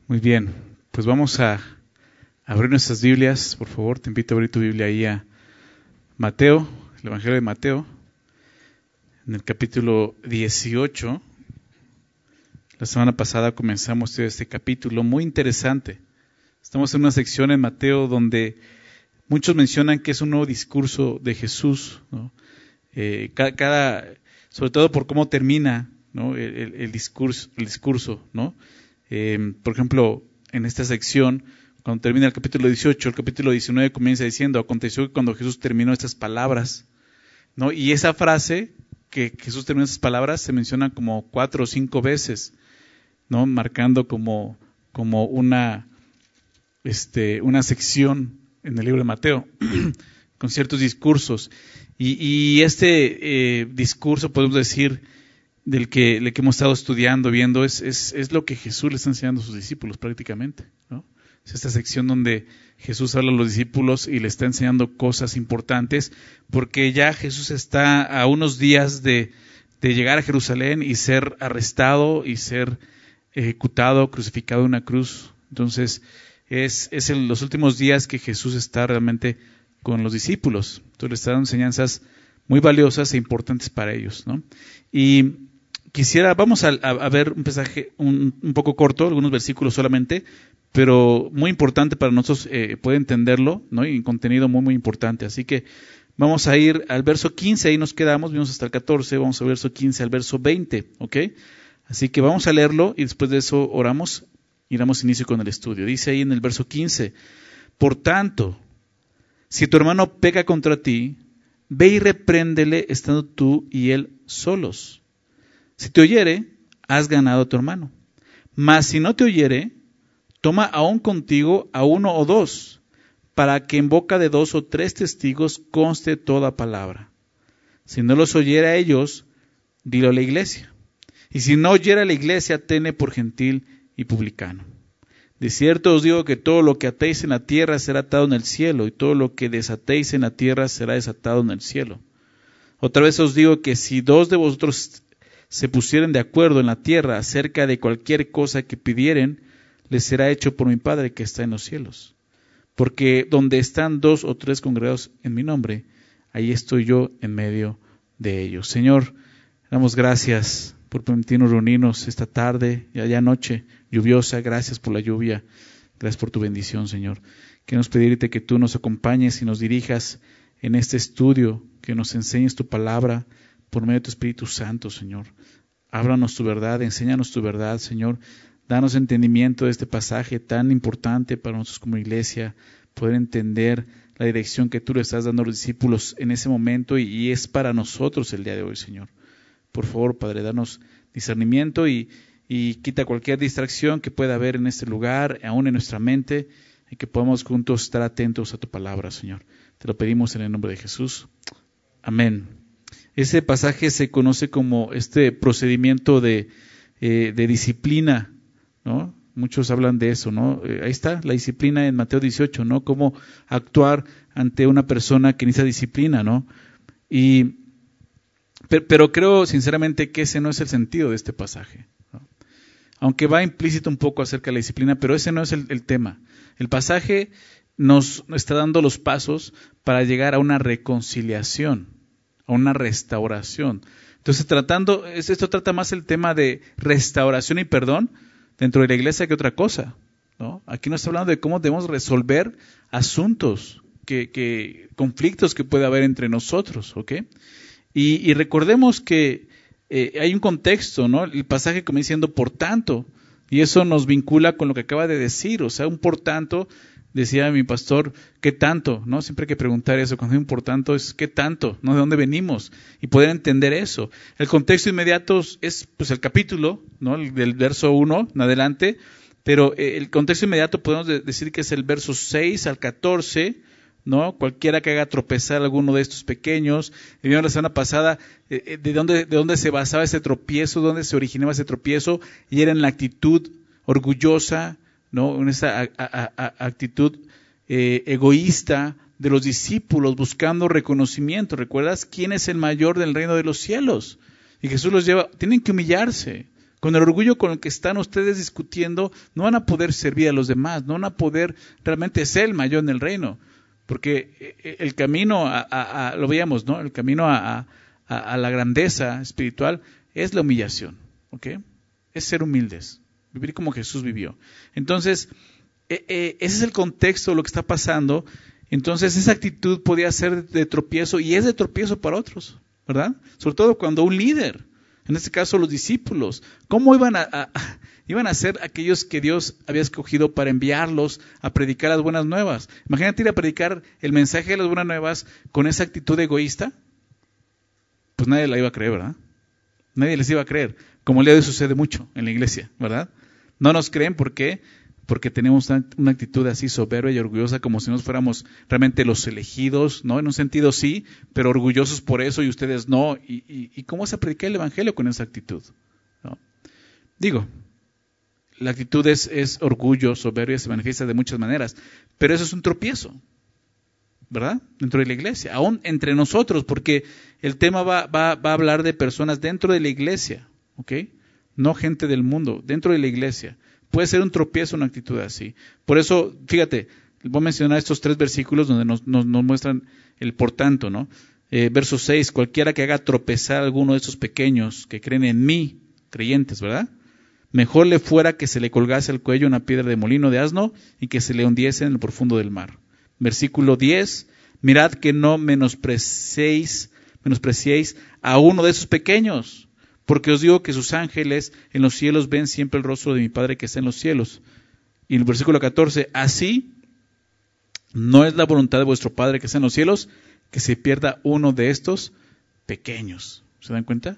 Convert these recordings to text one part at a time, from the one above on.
Muy bien, pues vamos a abrir nuestras Biblias, por favor. Te invito a abrir tu Biblia ahí a Mateo, el Evangelio de Mateo, en el capítulo 18. La semana pasada comenzamos este capítulo muy interesante. Estamos en una sección en Mateo donde muchos mencionan que es un nuevo discurso de Jesús, ¿no? Sobre todo por cómo termina, ¿no? el discurso, ¿no? Por ejemplo, en esta sección, cuando termina el capítulo 18, el capítulo 19 comienza diciendo: aconteció que cuando Jesús terminó estas palabras, ¿no? Y esa frase, que Jesús terminó estas palabras, se menciona como 4 o 5 veces, ¿no? Marcando como una sección en el libro de Mateo, con ciertos discursos. Y este discurso, podemos decir, del que hemos estado estudiando, viendo, es lo que Jesús le está enseñando a sus discípulos prácticamente, ¿no? Es esta sección donde Jesús habla a los discípulos y le está enseñando cosas importantes, porque ya Jesús está a unos días de llegar a Jerusalén y ser arrestado y ser ejecutado, crucificado en una cruz. Entonces, es en los últimos días que Jesús está realmente con los discípulos. Entonces, le está dando enseñanzas muy valiosas e importantes para ellos, ¿no? Y vamos a ver un pasaje un poco corto, algunos versículos solamente, pero muy importante para nosotros poder entenderlo, ¿no? Y contenido muy, muy importante. Así que vamos a ir al verso 15, ahí nos quedamos, vimos hasta el 14, vamos al verso 15 al verso 20, ¿ok? Así que vamos a leerlo y después de eso oramos y damos inicio con el estudio. Dice ahí en el verso 15: por tanto, si tu hermano peca contra ti, ve y repréndele estando tú y él solos. Si te oyere, has ganado a tu hermano. Mas si no te oyere, toma aún contigo a 1 o 2, para que en boca de 2 o 3 testigos conste toda palabra. Si no los oyere a ellos, dilo a la iglesia. Y si no oyere a la iglesia, tenle por gentil y publicano. De cierto os digo que todo lo que atéis en la tierra será atado en el cielo, y todo lo que desatéis en la tierra será desatado en el cielo. Otra vez os digo que si 2 de vosotros se pusieren de acuerdo en la tierra acerca de cualquier cosa que pidieren, les será hecho por mi Padre que está en los cielos. Porque donde están 2 o 3 congregados en mi nombre, ahí estoy yo en medio de ellos. Señor, damos gracias por permitirnos reunirnos esta tarde, ya noche lluviosa. Gracias por la lluvia, gracias por tu bendición, Señor. Queremos pedirte que tú nos acompañes y nos dirijas en este estudio, que nos enseñes tu palabra por medio de tu Espíritu Santo, Señor. Háblanos tu verdad, enséñanos tu verdad, Señor. Danos entendimiento de este pasaje tan importante para nosotros como iglesia, poder entender la dirección que tú le estás dando a los discípulos en ese momento y es para nosotros el día de hoy, Señor. Por favor, Padre, danos discernimiento y quita cualquier distracción que pueda haber en este lugar, aún en nuestra mente, y que podamos juntos estar atentos a tu palabra, Señor. Te lo pedimos en el nombre de Jesús. Amén. Ese pasaje se conoce como este procedimiento de disciplina, ¿no? Muchos hablan de eso, ¿no? Ahí está la disciplina en Mateo 18, ¿no? Cómo actuar ante una persona que necesita disciplina, ¿no? Pero creo sinceramente que ese no es el sentido de este pasaje, ¿no? Aunque va implícito un poco acerca de la disciplina, pero ese no es el tema. El pasaje nos está dando los pasos para llegar a una reconciliación, a una restauración. Entonces, esto trata más el tema de restauración y perdón dentro de la iglesia que otra cosa, ¿no? Aquí nos está hablando de cómo debemos resolver asuntos, conflictos que puede haber entre nosotros, ¿ok? Y recordemos que hay un contexto, ¿no? El pasaje comienza diciendo por tanto, y eso nos vincula con lo que acaba de decir, o sea, un por tanto. Decía mi pastor, ¿qué tanto? ¿No? Siempre hay que preguntar eso. Cuando hay un por tanto es ¿qué tanto? ¿No? ¿De dónde venimos? Y poder entender eso. El contexto inmediato es pues el capítulo, ¿no? Del verso 1 en adelante, pero el contexto inmediato podemos decir que es el verso 6 al 14, ¿no? Cualquiera que haga tropezar a alguno de estos pequeños. Vimos la semana pasada de dónde se basaba ese tropiezo, dónde se originaba ese tropiezo, y era en la actitud orgullosa, ¿no? En esa actitud egoísta de los discípulos buscando reconocimiento. ¿Recuerdas quién es el mayor del reino de los cielos? Y Jesús los lleva, tienen que humillarse, Con el orgullo con el que están ustedes discutiendo, no van a poder servir a los demás, no van a poder realmente ser el mayor en el reino. Porque el camino lo veíamos, ¿no? El camino a la grandeza espiritual es la humillación, ¿ok? Es ser humildes, vivir como Jesús vivió. Entonces, ese es el contexto de lo que está pasando. Entonces, esa actitud podía ser de tropiezo y es de tropiezo para otros, ¿verdad? Sobre todo cuando un líder, en este caso los discípulos, ¿cómo iban a ser aquellos que Dios había escogido para enviarlos a predicar las buenas nuevas? Imagínate ir a predicar el mensaje de las buenas nuevas con esa actitud egoísta. Pues nadie la iba a creer, ¿verdad? Nadie les iba a creer, como el día de hoy sucede mucho en la iglesia, ¿verdad? No nos creen, ¿por qué? Porque tenemos una actitud así soberbia y orgullosa, como si nos fuéramos realmente los elegidos, ¿no? En un sentido sí, pero orgullosos por eso y ustedes no. ¿Y cómo se predica el evangelio con esa actitud? ¿No? Digo, la actitud es orgullo, soberbia, se manifiesta de muchas maneras, pero eso es un tropiezo, ¿verdad? Dentro de la iglesia, aún entre nosotros, porque el tema va a hablar de personas dentro de la iglesia, ¿ok? No gente del mundo, dentro de la iglesia. Puede ser un tropiezo una actitud así. Por eso, fíjate, voy a mencionar estos 3 versículos donde nos muestran el por tanto, ¿no? Verso 6, cualquiera que haga tropezar a alguno de estos pequeños que creen en mí, creyentes, ¿verdad? Mejor le fuera que se le colgase al cuello una piedra de molino de asno y que se le hundiese en el profundo del mar. Versículo 10, mirad que no menospreciéis a uno de esos pequeños, porque os digo que sus ángeles en los cielos ven siempre el rostro de mi Padre que está en los cielos. Y en el versículo 14, así no es la voluntad de vuestro Padre que está en los cielos que se pierda uno de estos pequeños. ¿Se dan cuenta?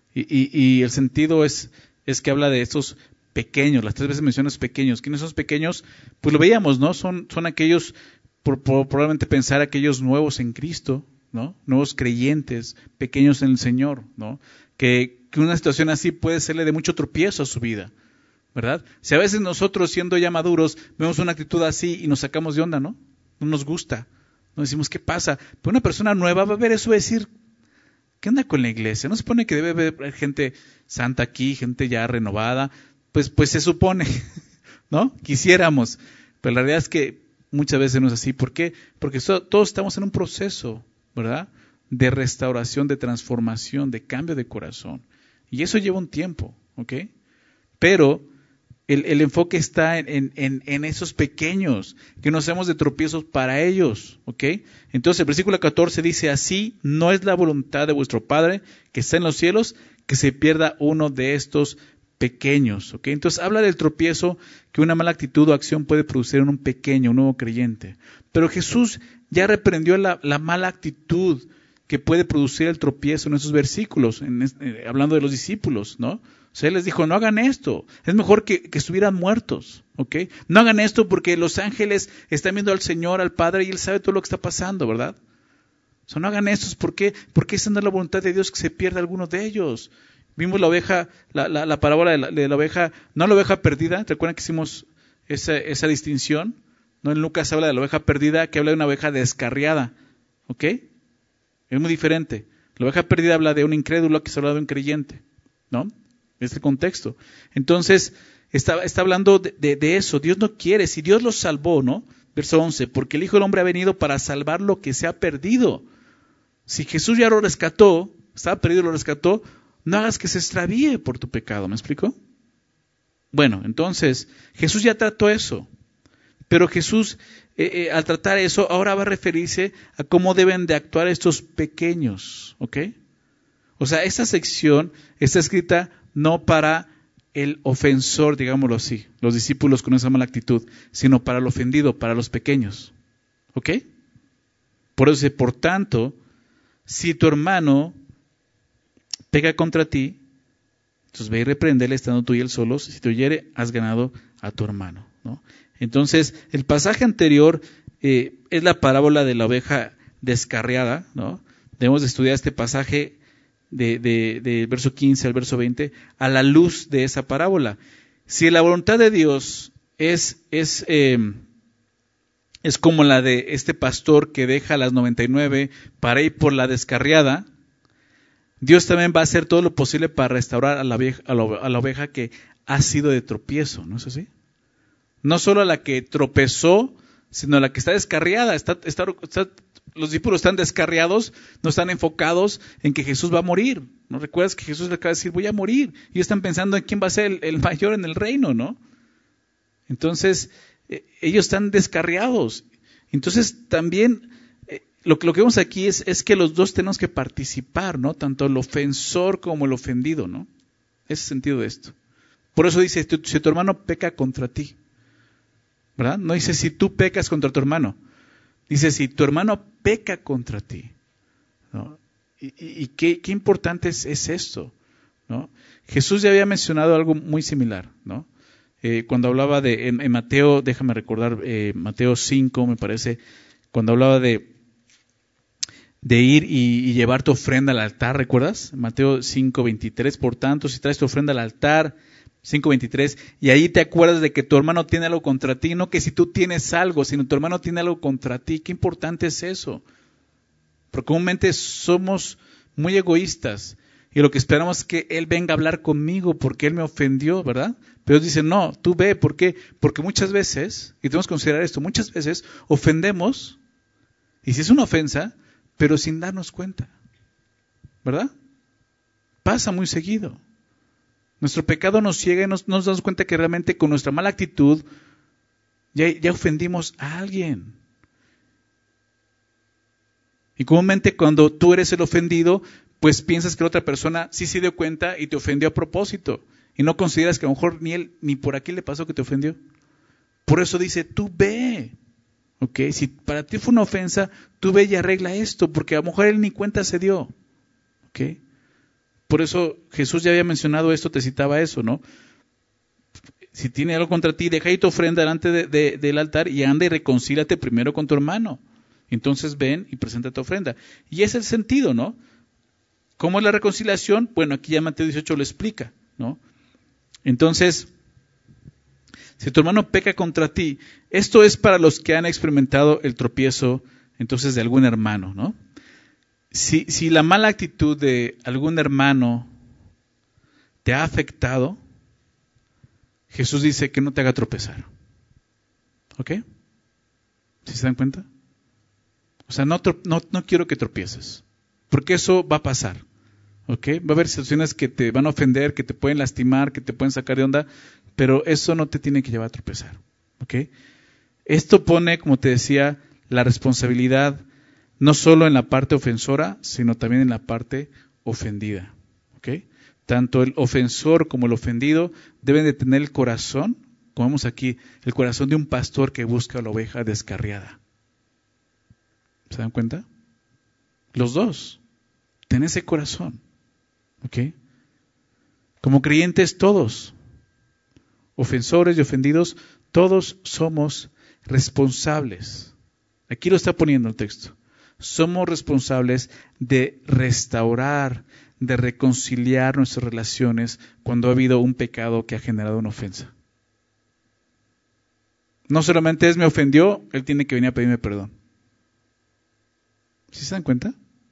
Y el sentido es que habla de estos pequeños, las 3 veces mencionas pequeños. ¿Quiénes son los pequeños? Pues lo veíamos, ¿no? Son aquellos, probablemente pensar aquellos nuevos en Cristo, ¿no? Nuevos creyentes, pequeños en el Señor, ¿no? Que una situación así puede serle de mucho tropiezo a su vida, ¿verdad? Si a veces nosotros, siendo ya maduros, vemos una actitud así y nos sacamos de onda, ¿no? No nos gusta. Nos decimos, ¿qué pasa? Pero una persona nueva va a ver eso y va a decir, ¿qué onda con la iglesia? ¿No se supone que debe haber gente santa aquí, gente ya renovada? Pues se supone, ¿no? Quisiéramos. Pero la realidad es que muchas veces no es así. ¿Por qué? Porque todos estamos en un proceso, ¿verdad? De restauración, de transformación, de cambio de corazón. Y eso lleva un tiempo, ¿ok? Pero el enfoque está en esos pequeños, que no seamos de tropiezos para ellos, ¿ok? Entonces el versículo 14 dice, así no es la voluntad de vuestro Padre que está en los cielos, que se pierda uno de estos pequeños, ¿ok? Entonces habla del tropiezo que una mala actitud o acción puede producir en un pequeño, un nuevo creyente. Pero Jesús ya reprendió la mala actitud que puede producir el tropiezo en esos versículos, hablando de los discípulos, ¿no? O sea, Él les dijo, no hagan esto, es mejor que estuvieran muertos, ¿ok? No hagan esto porque los ángeles están viendo al Señor, al Padre, y Él sabe todo lo que está pasando, ¿verdad? O sea, no hagan esto, ¿por qué? Porque esa no es la voluntad de Dios que se pierda alguno de ellos. Vimos la oveja, la parábola de la oveja, no la oveja perdida, ¿te acuerdan que hicimos esa distinción? ¿No? En Lucas habla de la oveja perdida, que habla de una oveja descarriada, ¿ok? Es muy diferente. La oveja perdida habla de un incrédulo, que se habla de un creyente, ¿no? Es el contexto. Entonces, está hablando de eso. Dios no quiere, si Dios los salvó, ¿no? Verso 11, porque el Hijo del Hombre ha venido para salvar lo que se ha perdido. Si Jesús ya lo rescató, estaba perdido, lo rescató, no hagas que se extravíe por tu pecado, ¿me explico? Bueno, entonces, Jesús ya trató eso. Pero Jesús, al tratar eso, ahora va a referirse a cómo deben de actuar estos pequeños, ¿ok? O sea, esta sección está escrita no para el ofensor, digámoslo así, los discípulos con esa mala actitud, sino para el ofendido, para los pequeños, ¿ok? Por eso dice, por tanto, si tu hermano pega contra ti, entonces ve y repréndele estando tú y él solos, si te oyere, has ganado a tu hermano, ¿no? Entonces, el pasaje anterior es la parábola de la oveja descarriada, ¿no? Debemos de estudiar este pasaje de verso 15 al verso 20 a la luz de esa parábola. Si la voluntad de Dios es como la de este pastor que deja las 99 para ir por la descarriada, Dios también va a hacer todo lo posible para restaurar a la oveja que ha sido de tropiezo, ¿no es así? No solo a la que tropezó, sino a la que está descarriada. Los discípulos están descarriados, no están enfocados en que Jesús va a morir. ¿No recuerdas que Jesús le acaba de decir, voy a morir? Y están pensando en quién va a ser el mayor en el reino, ¿no? Entonces, ellos están descarriados. Entonces, también, lo que vemos aquí es que los dos tenemos que participar, ¿no? Tanto el ofensor como el ofendido, ¿no? Ese es el sentido de esto. Por eso dice, si tu hermano peca contra ti, ¿verdad? No dice si tú pecas contra tu hermano. Dice si tu hermano peca contra ti, ¿no? Y qué importante es esto, ¿no? Jesús ya había mencionado algo muy similar, ¿no? Cuando hablaba en Mateo, déjame recordar, Mateo 5 me parece, cuando hablaba de ir y llevar tu ofrenda al altar, ¿recuerdas? Mateo 5:23, por tanto, si traes tu ofrenda al altar, 5:23, y ahí te acuerdas de que tu hermano tiene algo contra ti, no que si tú tienes algo, sino tu hermano tiene algo contra ti. Qué importante es eso. Porque comúnmente somos muy egoístas y lo que esperamos es que él venga a hablar conmigo porque él me ofendió, ¿verdad? Pero Dios dice, no, tú ve, ¿por qué? Porque muchas veces, y tenemos que considerar esto, muchas veces ofendemos, y si es una ofensa, pero sin darnos cuenta, ¿verdad? Pasa muy seguido. Nuestro pecado nos ciega y nos damos cuenta que realmente con nuestra mala actitud ya ofendimos a alguien. Y comúnmente cuando tú eres el ofendido, pues piensas que la otra persona sí se dio cuenta y te ofendió a propósito. Y no consideras que a lo mejor ni por aquí le pasó que te ofendió. Por eso dice, tú ve. ¿Ok? Si para ti fue una ofensa, tú ve y arregla esto, porque a lo mejor él ni cuenta se dio. ¿Ok? Por eso Jesús ya había mencionado esto, te citaba eso, ¿no? Si tiene algo contra ti, deja ahí tu ofrenda delante del altar y anda y reconcílate primero con tu hermano. Entonces ven y presenta tu ofrenda. Y ese es el sentido, ¿no? ¿Cómo es la reconciliación? Bueno, aquí ya Mateo 18 lo explica, ¿no? Entonces, si tu hermano peca contra ti, esto es para los que han experimentado el tropiezo, entonces, de algún hermano, ¿no? Si la mala actitud de algún hermano te ha afectado, Jesús dice que no te haga tropezar. ¿Ok? ¿Sí se dan cuenta? O sea, no quiero que tropieces, porque eso va a pasar. ¿Ok? Va a haber situaciones que te van a ofender, que te pueden lastimar, que te pueden sacar de onda, pero eso no te tiene que llevar a tropezar. ¿Ok? Esto pone, como te decía, la responsabilidad no solo en la parte ofensora, sino también en la parte ofendida. ¿Ok? Tanto el ofensor como el ofendido deben de tener el corazón, como vemos aquí, el corazón de un pastor que busca a la oveja descarriada. ¿Se dan cuenta? Los dos. Ten ese corazón. ¿Ok? Como creyentes todos, ofensores y ofendidos, todos somos responsables. Aquí lo está poniendo el texto. Somos responsables de restaurar, de reconciliar nuestras relaciones cuando ha habido un pecado que ha generado una ofensa. No solamente me ofendió, él tiene que venir a pedirme perdón. ¿Sí se dan cuenta?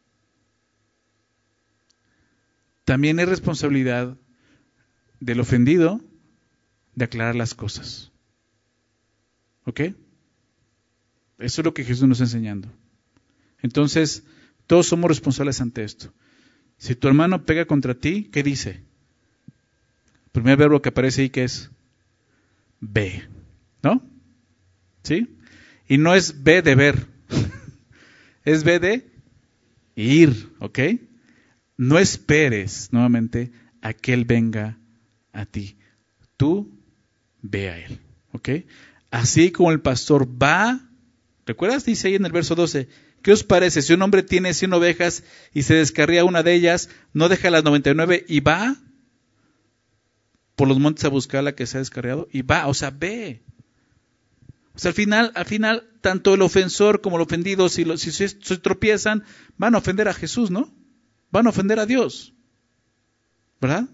También es responsabilidad del ofendido de aclarar las cosas. ¿Ok? Eso es lo que Jesús nos está enseñando. Entonces, todos somos responsables ante esto. Si tu hermano pega contra ti, ¿qué dice? El primer verbo que aparece ahí, ¿qué es? Ve. ¿No? ¿Sí? Y no es ve de ver. Es ve de ir. ¿Ok? No esperes nuevamente a que Él venga a ti. Tú ve a Él. ¿Ok? Así como el pastor va, ¿recuerdas? Dice ahí en el verso 12, ¿qué os parece? Si un hombre tiene 100 ovejas y se descarría una de ellas, ¿no deja las 99 y va por los montes a buscar la que se ha descarriado? Y va, o sea, ve. O sea, al final, tanto el ofensor como el ofendido, si se tropiezan, van a ofender a Jesús, ¿no? Van a ofender a Dios, ¿verdad?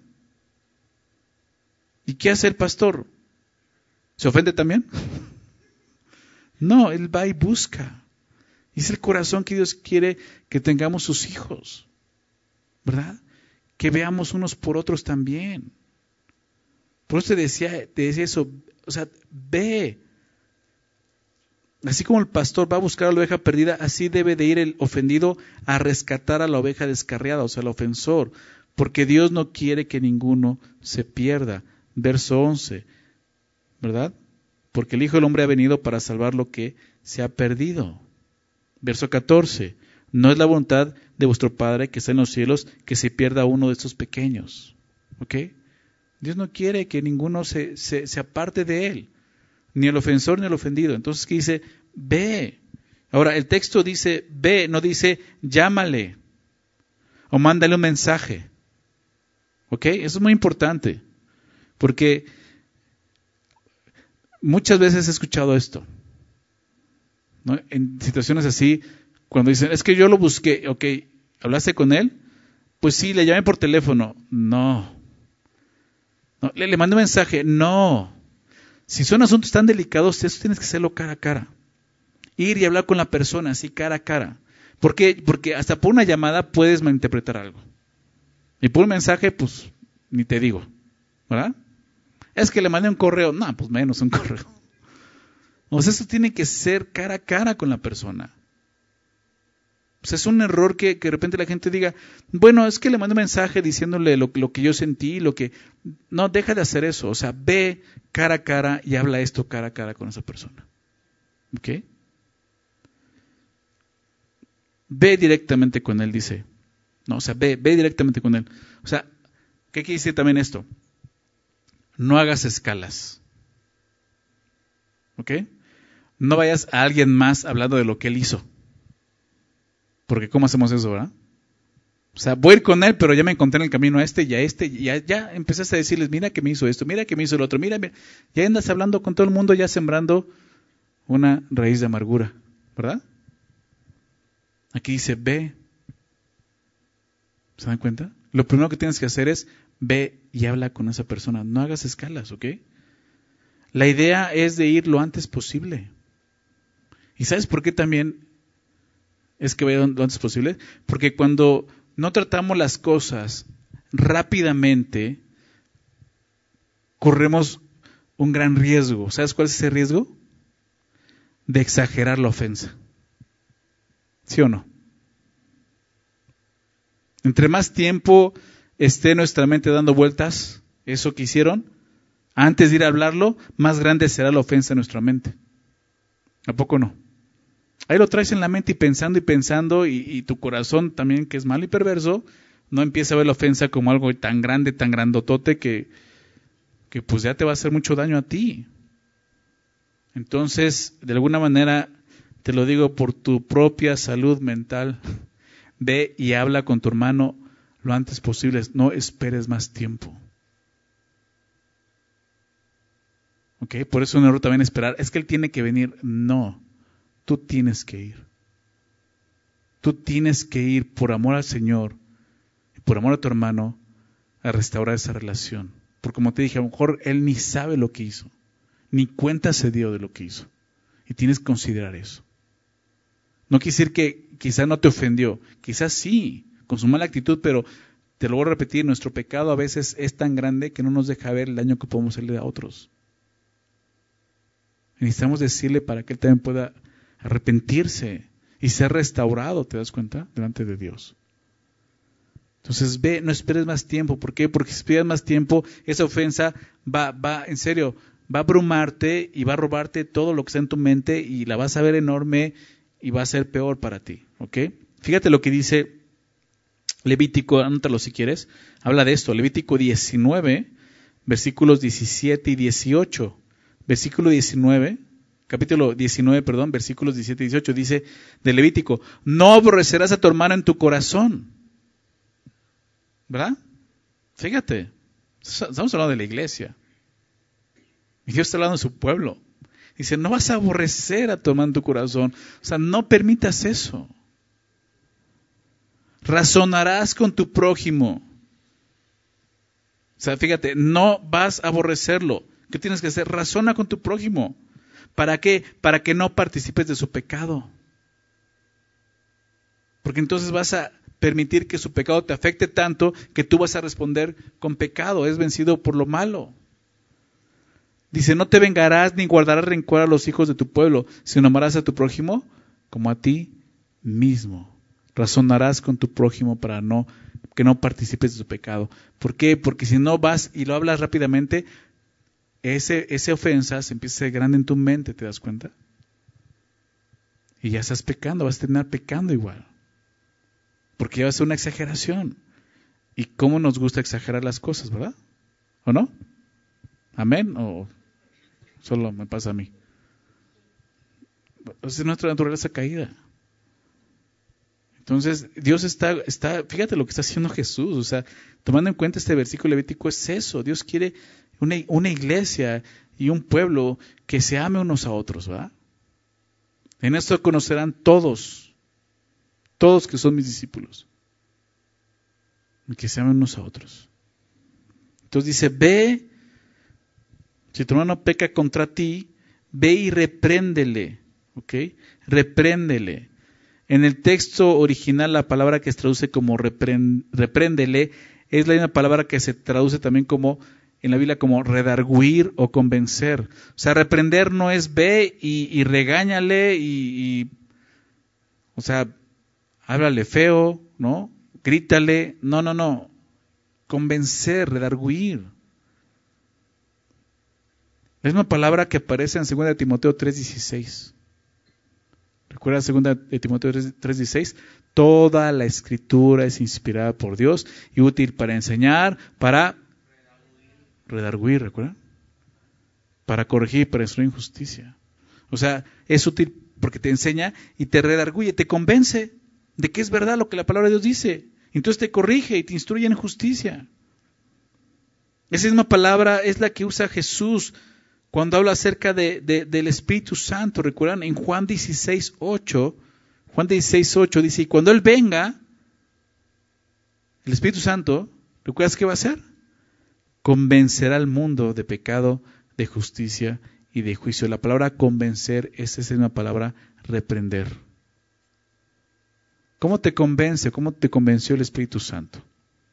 ¿Y qué hace el pastor? ¿Se ofende también? No, él va y busca. Es el corazón que Dios quiere que tengamos sus hijos. ¿verdad? Que veamos unos por otros también. Por eso te decía eso, o sea, ve. Así como el pastor va a buscar a la oveja perdida, así debe de ir el ofendido a rescatar a la oveja descarriada, o sea, al ofensor, porque Dios no quiere que ninguno se pierda. Verso 11, ¿verdad? Porque el Hijo del Hombre ha venido para salvar lo que se ha perdido. Verso 14, no es la voluntad de vuestro Padre que está en los cielos que se pierda uno de estos pequeños. ¿Ok? Dios no quiere que ninguno se aparte de Él, ni el ofensor ni el ofendido. Entonces, ¿qué dice? Ve. Ahora, el texto dice ve, no dice llámale o mándale un mensaje. ¿Ok? Eso es muy importante, porque muchas veces he escuchado esto, ¿no? En situaciones así, cuando dicen, es que yo lo busqué, ok, ¿hablaste con él? Pues sí, le llamé por teléfono. No. Le mandé un mensaje. No. Si son asuntos tan delicados, eso tienes que hacerlo cara a cara. Ir y hablar con la persona, así cara a cara. ¿Por qué? Porque hasta por una llamada puedes malinterpretar algo. Y por un mensaje, pues, ni te digo, ¿verdad? Es que le mandé un correo. No, pues menos un correo. O sea, eso tiene que ser cara a cara con la persona. O sea, es un error que de repente la gente diga, bueno, es que le mandé un mensaje diciéndole lo que yo sentí, No, deja de hacer eso. O sea, ve cara a cara y habla esto cara a cara con esa persona. ¿Ok? Ve directamente con él, dice. No, o sea, ve directamente con él. O sea, ¿qué quiere decir también esto? No hagas escalas. ¿Ok? No vayas a alguien más hablando de lo que él hizo. Porque ¿cómo hacemos eso, verdad? O sea, voy a ir con él, pero ya me encontré en el camino a este, ya empezaste a decirles, mira que me hizo esto, mira que me hizo el otro, mira, ya andas hablando con todo el mundo, ya sembrando una raíz de amargura, ¿verdad? Aquí dice, ve. ¿Se dan cuenta? Lo primero que tienes que hacer es, ve y habla con esa persona, no hagas escalas, ¿ok? La idea es de ir lo antes posible. ¿Y sabes por qué también es que vaya lo antes posible? Porque cuando no tratamos las cosas rápidamente, corremos un gran riesgo. ¿Sabes cuál es ese riesgo? De exagerar la ofensa. ¿Sí o no? Entre más tiempo esté nuestra mente dando vueltas, eso que hicieron, antes de ir a hablarlo, más grande será la ofensa en nuestra mente. ¿A poco no? Ahí lo traes en la mente y pensando, y tu corazón también, que es malo y perverso, no empieza a ver la ofensa como algo tan grande, tan grandotote, que pues ya te va a hacer mucho daño a ti. Entonces, de alguna manera, te lo digo por tu propia salud mental, ve y habla con tu hermano lo antes posible, no esperes más tiempo. ¿Ok? Por eso es un error también esperar, es que él tiene que venir. No. Tú tienes que ir. Tú tienes que ir por amor al Señor y por amor a tu hermano a restaurar esa relación. Porque como te dije, a lo mejor él ni sabe lo que hizo, ni cuenta se dio de lo que hizo. Y tienes que considerar eso. No quiere decir que quizás no te ofendió, quizás sí, con su mala actitud, pero te lo voy a repetir, nuestro pecado a veces es tan grande que no nos deja ver el daño que podemos hacerle a otros. Y necesitamos decirle para que él también pueda arrepentirse y ser restaurado, ¿te das cuenta? Delante de Dios. Entonces ve, no esperes más tiempo. ¿Por qué? Porque si esperas más tiempo, esa ofensa va, en serio, va a abrumarte y va a robarte todo lo que está en tu mente y la vas a ver enorme y va a ser peor para ti. ¿Ok? Fíjate lo que dice Levítico, anótalo si quieres, habla de esto, Levítico 19, versículos 17 y 18. Versículo 19, capítulo 19, perdón, versículos 17 y 18, dice de Levítico, no aborrecerás a tu hermano en tu corazón. ¿Verdad? Fíjate, estamos hablando de la iglesia. Y Dios está hablando de su pueblo. Dice, no vas a aborrecer a tu hermano en tu corazón. O sea, no permitas eso. Razonarás con tu prójimo. O sea, fíjate, no vas a aborrecerlo. ¿Qué tienes que hacer? Razona con tu prójimo. ¿Para qué? Para que no participes de su pecado. Porque entonces vas a permitir que su pecado te afecte tanto que tú vas a responder con pecado. Es vencido por lo malo. Dice, no te vengarás ni guardarás rencor a los hijos de tu pueblo, sino amarás a tu prójimo como a ti mismo. Razonarás con tu prójimo para que no participes de su pecado. ¿Por qué? Porque si no vas y lo hablas rápidamente, esa ofensa se empieza a ser grande en tu mente, ¿te das cuenta? Y ya estás pecando, vas a terminar pecando igual. Porque ya va a ser una exageración. ¿Y cómo nos gusta exagerar las cosas, verdad? ¿O no? ¿Amén? ¿O solo me pasa a mí? Es nuestra naturaleza caída. Entonces, Dios está, fíjate lo que está haciendo Jesús, o sea, tomando en cuenta este versículo levítico, es eso. Dios quiere una iglesia y un pueblo que se ame unos a otros, ¿verdad? En esto conocerán todos que son mis discípulos, que se amen unos a otros. Entonces dice, ve, si tu hermano peca contra ti, ve y repréndele, ¿ok? Repréndele. En el texto original, la palabra que se traduce como repréndele es la misma palabra que se traduce también como en la Biblia como redarguir o convencer. O sea, reprender no es ve y regáñale o sea, háblale feo, ¿no? Grítale. No. Convencer, redarguir. La misma palabra que aparece en 2 Timoteo 3:16. ¿Recuerdas 2 Timoteo 3:16? Toda la escritura es inspirada por Dios y útil para enseñar, para redarguir, ¿recuerdan? Para corregir, para instruir en justicia. O sea, es útil porque te enseña y te redarguye, te convence de que es verdad lo que la palabra de Dios dice. Entonces te corrige y te instruye en justicia. Esa misma palabra es la que usa Jesús cuando habla acerca del Espíritu Santo. ¿Recuerdan? En Juan 16:8 dice, y cuando Él venga, el Espíritu Santo, ¿recuerdas qué va a hacer? Convencerá al mundo de pecado, de justicia y de juicio. La palabra convencer es esa misma palabra reprender. ¿Cómo te convence? ¿Cómo te convenció el Espíritu Santo?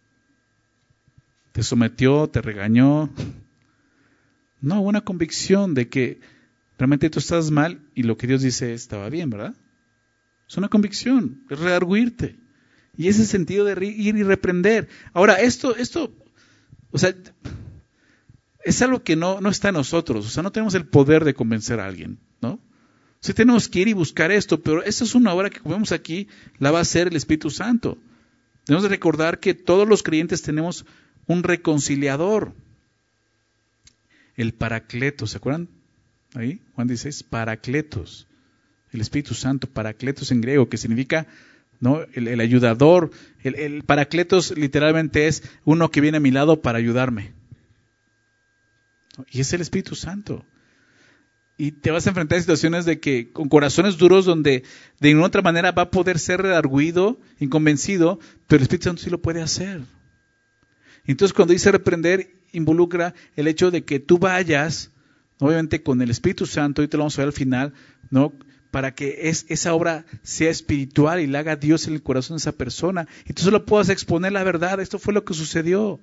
¿Te sometió? ¿Te regañó? No, una convicción de que realmente tú estás mal y lo que Dios dice estaba bien, ¿verdad? Es una convicción, es redarguirte. Y ese sentido de ir y reprender. Ahora, esto, o sea, es algo que no está en nosotros. O sea, no tenemos el poder de convencer a alguien, ¿no? Sí tenemos que ir y buscar esto, pero esta es una obra que, como vemos aquí, la va a hacer el Espíritu Santo. Tenemos que recordar que todos los creyentes tenemos un reconciliador. El Paracletos, ¿se acuerdan? Ahí, Juan 16, Paracletos. El Espíritu Santo, Paracletos en griego, que significa, ¿no?, el ayudador. El Paracletos literalmente es uno que viene a mi lado para ayudarme. Y es el Espíritu Santo. Y te vas a enfrentar a situaciones de que con corazones duros donde de ninguna otra manera va a poder ser redarguido, inconvencido, pero el Espíritu Santo sí lo puede hacer. Entonces cuando dice reprender, involucra el hecho de que tú vayas, obviamente con el Espíritu Santo, y te lo vamos a ver al final, ¿no?, para que esa obra sea espiritual y la haga Dios en el corazón de esa persona. Y tú solo puedas exponer la verdad. Esto fue lo que sucedió.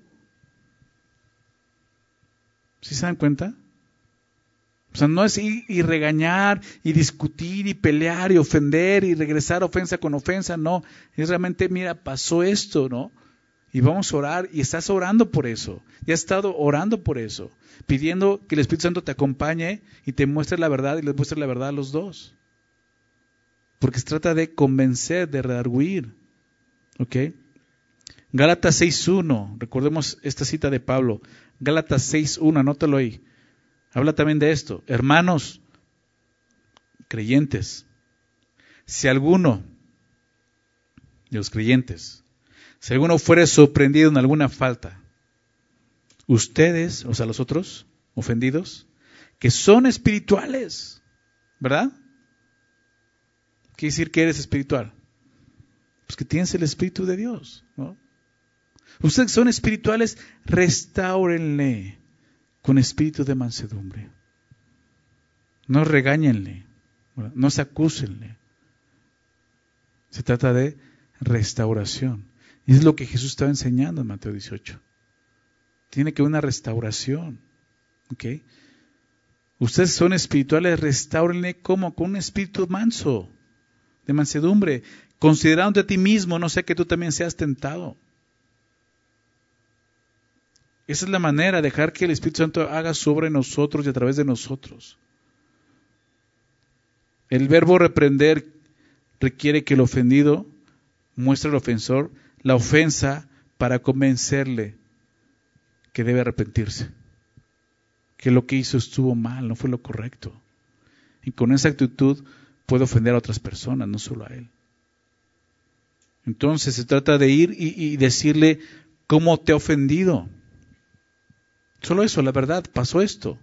¿Sí se dan cuenta? O sea, no es ir y regañar y discutir y pelear y ofender y regresar ofensa con ofensa, no. Es realmente, mira, pasó esto, ¿no? Y vamos a orar, y estás orando por eso. Ya has estado orando por eso, pidiendo que el Espíritu Santo te acompañe y te muestre la verdad y les muestre la verdad a los dos. Porque se trata de convencer, de redarguir. ¿Ok? Gálatas 6:1, recordemos esta cita de Pablo. Gálatas 6:1, anótalo ahí. Habla también de esto. Hermanos, creyentes, si alguno de los creyentes, si alguno fuere sorprendido en alguna falta, ustedes, o sea, los otros ofendidos, que son espirituales, ¿verdad? ¿Qué quiere decir que eres espiritual? Pues que tienes el Espíritu de Dios, ¿no? Ustedes que son espirituales, restáurenle con espíritu de mansedumbre. No regáñenle, no se acúsenle. Se trata de restauración. Y es lo que Jesús estaba enseñando en Mateo 18. Tiene que haber una restauración. ¿Ok? Ustedes son espirituales, restáurenle como con un espíritu manso, de mansedumbre, considerándote a ti mismo, no sea que tú también seas tentado. Esa es la manera, dejar que el Espíritu Santo haga sobre nosotros y a través de nosotros. El verbo reprender requiere que el ofendido muestre al ofensor la ofensa para convencerle que debe arrepentirse, que lo que hizo estuvo mal, no fue lo correcto. Y con esa actitud puede ofender a otras personas, no solo a él. Entonces se trata de ir y decirle cómo te ha ofendido. Solo eso, la verdad, pasó esto.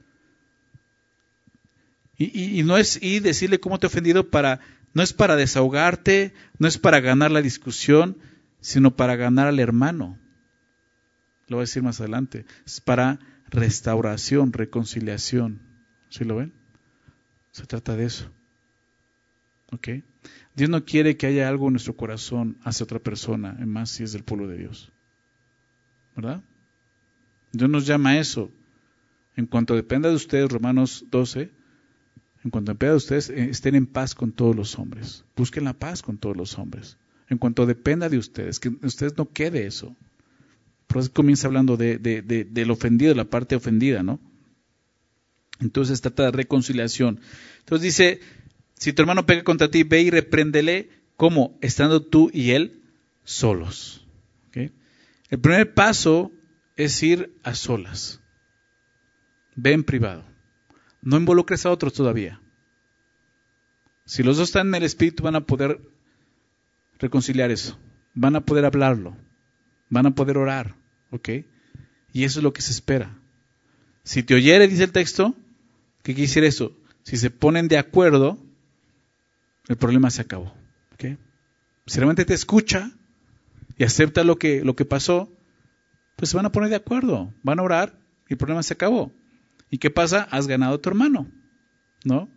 Y no es ir decirle cómo te ha ofendido no es para desahogarte, no es para ganar la discusión, sino para ganar al hermano. Lo voy a decir más adelante. Es para restauración, reconciliación. ¿Sí lo ven? Se trata de eso. ¿Ok? Dios no quiere que haya algo en nuestro corazón hacia otra persona, en más si es del pueblo de Dios. ¿Verdad? Dios nos llama a eso. En cuanto dependa de ustedes, Romanos 12, en cuanto dependa de ustedes, estén en paz con todos los hombres. Busquen la paz con todos los hombres. En cuanto dependa de ustedes, que ustedes no quede eso. Por eso comienza hablando del ofendido, de la parte ofendida, ¿no? Entonces trata de reconciliación. Entonces dice, si tu hermano pega contra ti, ve y repréndele, ¿cómo? Estando tú y él solos. ¿Okay? El primer paso es ir a solas. Ve en privado. No involucres a otros todavía. Si los dos están en el Espíritu, van a poder reconciliar eso. Van a poder hablarlo. Van a poder orar. ¿Ok? Y eso es lo que se espera. Si te oyere, dice el texto, ¿qué quiere decir eso? Si se ponen de acuerdo, el problema se acabó. ¿Ok? Si realmente te escucha y acepta lo que pasó, pues se van a poner de acuerdo. Van a orar y el problema se acabó. ¿Y qué pasa? Has ganado a tu hermano, ¿no?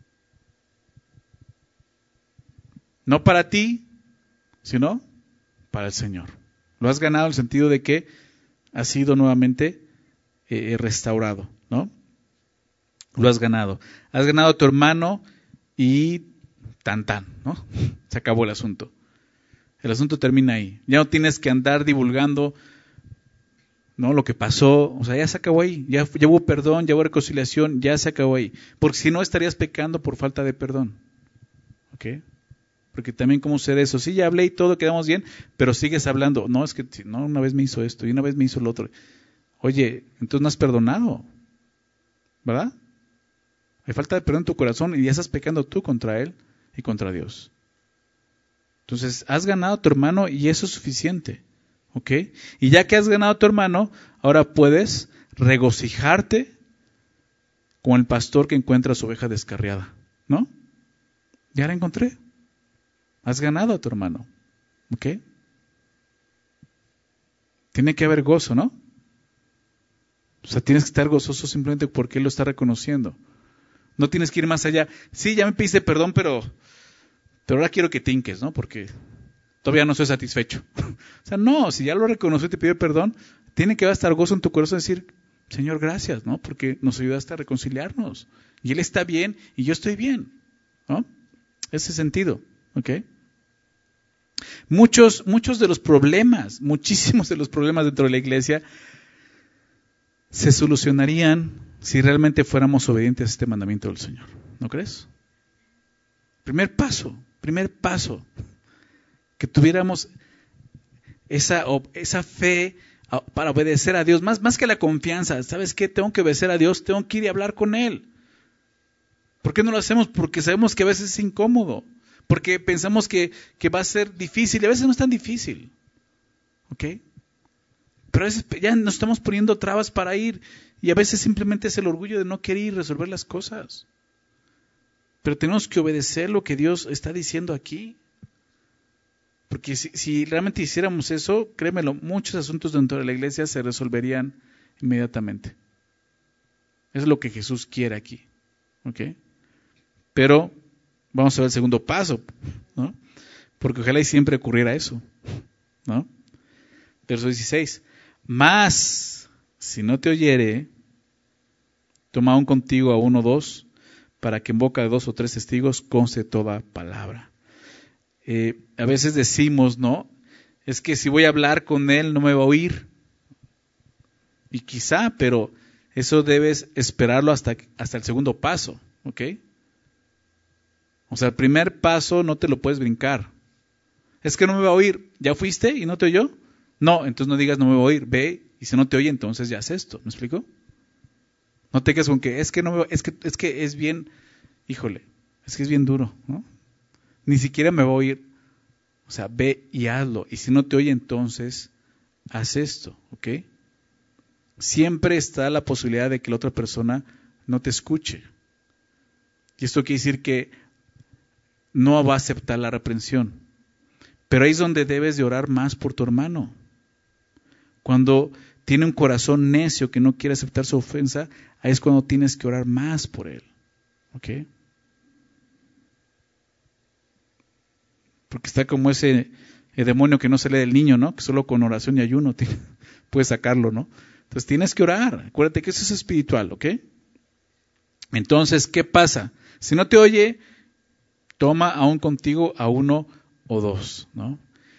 No para ti, sino para el Señor. Lo has ganado en el sentido de que has sido nuevamente restaurado, ¿no? Lo has ganado. Has ganado a tu hermano y tan, ¿no? Se acabó el asunto. El asunto termina ahí. Ya no tienes que andar divulgando, ¿no? Lo que pasó, o sea, ya se acabó ahí, ya hubo perdón, ya hubo reconciliación, ya se acabó ahí. Porque si no estarías pecando por falta de perdón. ¿Ok? Porque también cómo ser eso, sí, ya hablé y todo, quedamos bien, pero sigues hablando, no, es que no, una vez me hizo esto y una vez me hizo lo otro. Oye, entonces no has perdonado, ¿verdad? Hay falta de perdón en tu corazón y ya estás pecando tú contra él y contra Dios. Entonces, has ganado a tu hermano y eso es suficiente. ¿Ok? Y ya que has ganado a tu hermano, ahora puedes regocijarte con el pastor que encuentra su oveja descarriada, ¿no? Ya la encontré. Has ganado a tu hermano. ¿Ok? Tiene que haber gozo, ¿no? O sea, tienes que estar gozoso simplemente porque él lo está reconociendo. No tienes que ir más allá. Sí, ya me pediste perdón, pero ahora quiero que te hinques, ¿no? Porque todavía no estoy satisfecho. O sea, no, si ya lo reconoció y te pidió perdón, tiene que estar gozo en tu corazón y decir, Señor, gracias, ¿no? Porque nos ayudaste a reconciliarnos. Y él está bien y yo estoy bien, ¿no? Ese sentido, ¿ok? Muchos de los problemas, muchísimos de los problemas dentro de la iglesia se solucionarían si realmente fuéramos obedientes a este mandamiento del Señor. ¿No crees? Primer paso, que tuviéramos esa fe para obedecer a Dios, más que la confianza. ¿Sabes qué? Tengo que obedecer a Dios, tengo que ir y hablar con Él. ¿Por qué no lo hacemos? Porque sabemos que a veces es incómodo, porque pensamos que va a ser difícil, y a veces no es tan difícil. ¿Ok? Pero a veces ya nos estamos poniendo trabas para ir, y a veces simplemente es el orgullo de no querer ir y resolver las cosas. Pero tenemos que obedecer lo que Dios está diciendo aquí. Porque si realmente hiciéramos eso, créemelo, muchos asuntos dentro de la iglesia se resolverían inmediatamente. Eso es lo que Jesús quiere aquí. ¿Ok? Pero vamos a ver el segundo paso, ¿no? porque ojalá y siempre ocurriera eso, ¿no? Verso 16. Mas, si no te oyere, toma aún contigo a 1 o 2, para que en boca de 2 o 3 testigos conste toda palabra. A veces decimos, ¿no? Es que si voy a hablar con él no me va a oír. Y quizá, pero eso debes esperarlo hasta el segundo paso, ¿ok? O sea, el primer paso no te lo puedes brincar. Es que no me va a oír. ¿Ya fuiste y no te oyó? No, entonces no digas no me va a oír. Ve, y si no te oye, entonces ya haz esto. ¿Me explico? No te quedes con que es que no me va, es que es bien, híjole, es que es bien duro, ¿no? Ni siquiera me va a oír. O sea, ve y hazlo. Y si no te oye, entonces haz esto, ¿ok? Siempre está la posibilidad de que la otra persona no te escuche. Y esto quiere decir que no va a aceptar la reprensión. Pero ahí es donde debes de orar más por tu hermano. Cuando tiene un corazón necio que no quiere aceptar su ofensa, ahí es cuando tienes que orar más por él. ¿Ok? Porque está como ese demonio que no sale del niño, ¿no? Que solo con oración y ayuno puedes sacarlo, ¿no? Entonces tienes que orar. Acuérdate que eso es espiritual, ¿ok? Entonces, ¿qué pasa? Si no te oye, toma aún contigo a 1 o 2, ¿no?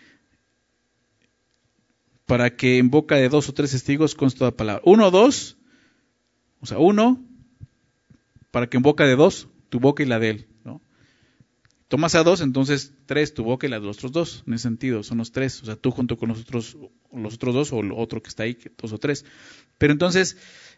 Para que en boca de 2 o 3 testigos conste toda palabra. 1 o 2, o sea, 1, para que en boca de 2, tu boca y la de él, ¿no? Tomas a 2, entonces 3, tu boca y la de los otros 2, en ese sentido, son los 3, o sea, tú junto con los otros 2 o el otro que está ahí, 2 o 3. Pero entonces,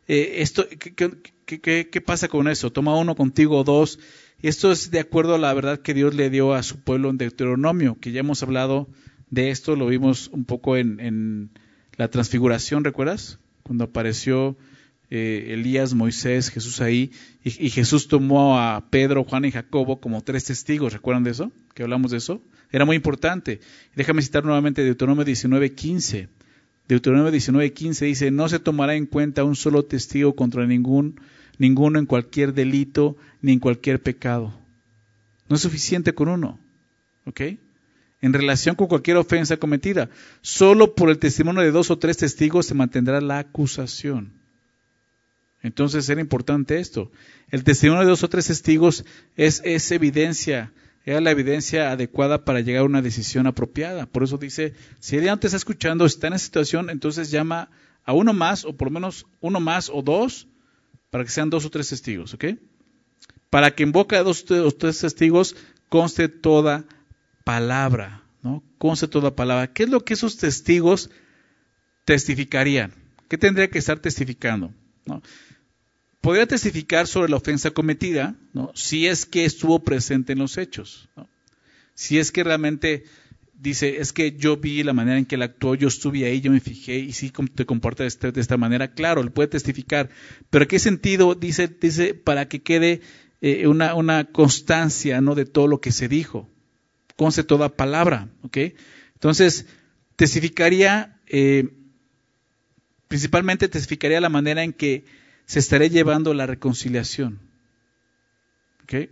¿qué pasa con eso? Toma 1 contigo, 2. Esto es de acuerdo a la verdad que Dios le dio a su pueblo en Deuteronomio, que ya hemos hablado de esto, lo vimos un poco en la transfiguración, ¿recuerdas? Cuando apareció Elías, Moisés, Jesús ahí, y Jesús tomó a Pedro, Juan y Jacobo como 3 testigos, ¿recuerdan de eso? Que hablamos de eso. Era muy importante. Déjame citar nuevamente Deuteronomio 19:15. Deuteronomio 19:15 dice, no se tomará en cuenta un solo testigo contra ninguno en cualquier delito ni en cualquier pecado. No es suficiente con uno, ¿ok? En relación con cualquier ofensa cometida, solo por el testimonio de 2 o 3 testigos se mantendrá la acusación. Entonces era importante esto. El testimonio de 2 o 3 testigos es evidencia, era la evidencia adecuada para llegar a una decisión apropiada. Por eso dice, si alguien no te está escuchando, está en esa situación, entonces llama a uno más, o por lo menos uno más o 2, para que sean 2 o 3 testigos, ¿ok? Para que en boca de 2 o 3 testigos conste toda palabra, ¿no? Conste toda palabra. ¿Qué es lo que esos testigos testificarían? ¿Qué tendría que estar testificando? ¿No? Podría testificar sobre la ofensa cometida, ¿no? Si es que estuvo presente en los hechos, ¿no? Si es que realmente dice, es que yo vi la manera en que él actuó, yo estuve ahí, yo me fijé y sí te comportas de esta manera, claro, él puede testificar, pero ¿en qué sentido? Dice para que quede una constancia, ¿no? De todo lo que se dijo, conste toda palabra, ¿ok? Entonces, testificaría, principalmente testificaría la manera en que se estaría llevando la reconciliación, ¿ok?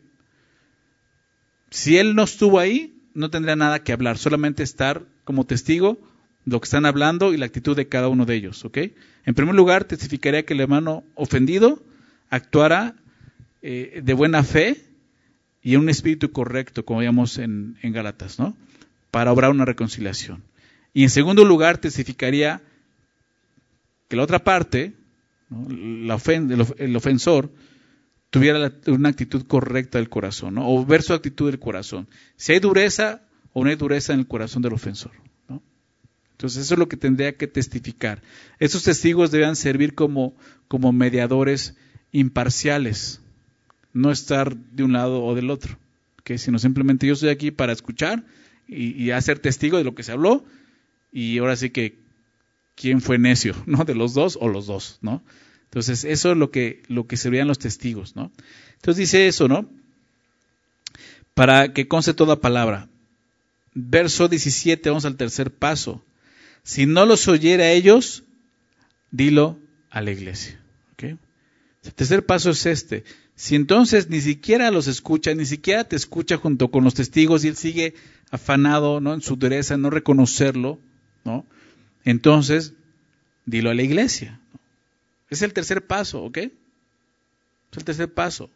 Si él no estuvo ahí, no tendría nada que hablar, solamente estar como testigo de lo que están hablando y la actitud de cada uno de ellos, ¿ok? En primer lugar, testificaría que el hermano ofendido actuara de buena fe y en un espíritu correcto, como veíamos en Gálatas, ¿no? Para obrar una reconciliación. Y en segundo lugar, testificaría que la otra parte, ¿no? El ofensor, tuviera una actitud correcta del corazón, ¿no? O ver su actitud del corazón. Si hay dureza o no hay dureza en el corazón del ofensor, ¿no? Entonces eso es lo que tendría que testificar. Esos testigos deben servir como mediadores imparciales, no estar de un lado o del otro, ¿okay? Sino simplemente yo estoy aquí para escuchar y hacer testigo de lo que se habló y ahora sí que quién fue necio, ¿no? De los dos o los dos, ¿no? Entonces, eso es lo que servirían los testigos, ¿no? Entonces dice eso, ¿no? Para que conste toda palabra. Verso 17, vamos al tercer paso. Si no los oyera a ellos, dilo a la iglesia, ¿ok? El tercer paso es este. Si entonces ni siquiera los escucha, ni siquiera te escucha junto con los testigos y él sigue afanado, ¿no?, en su dureza, en no reconocerlo, ¿no?, entonces dilo a la iglesia. Es el tercer paso, ¿ok? Es el tercer paso.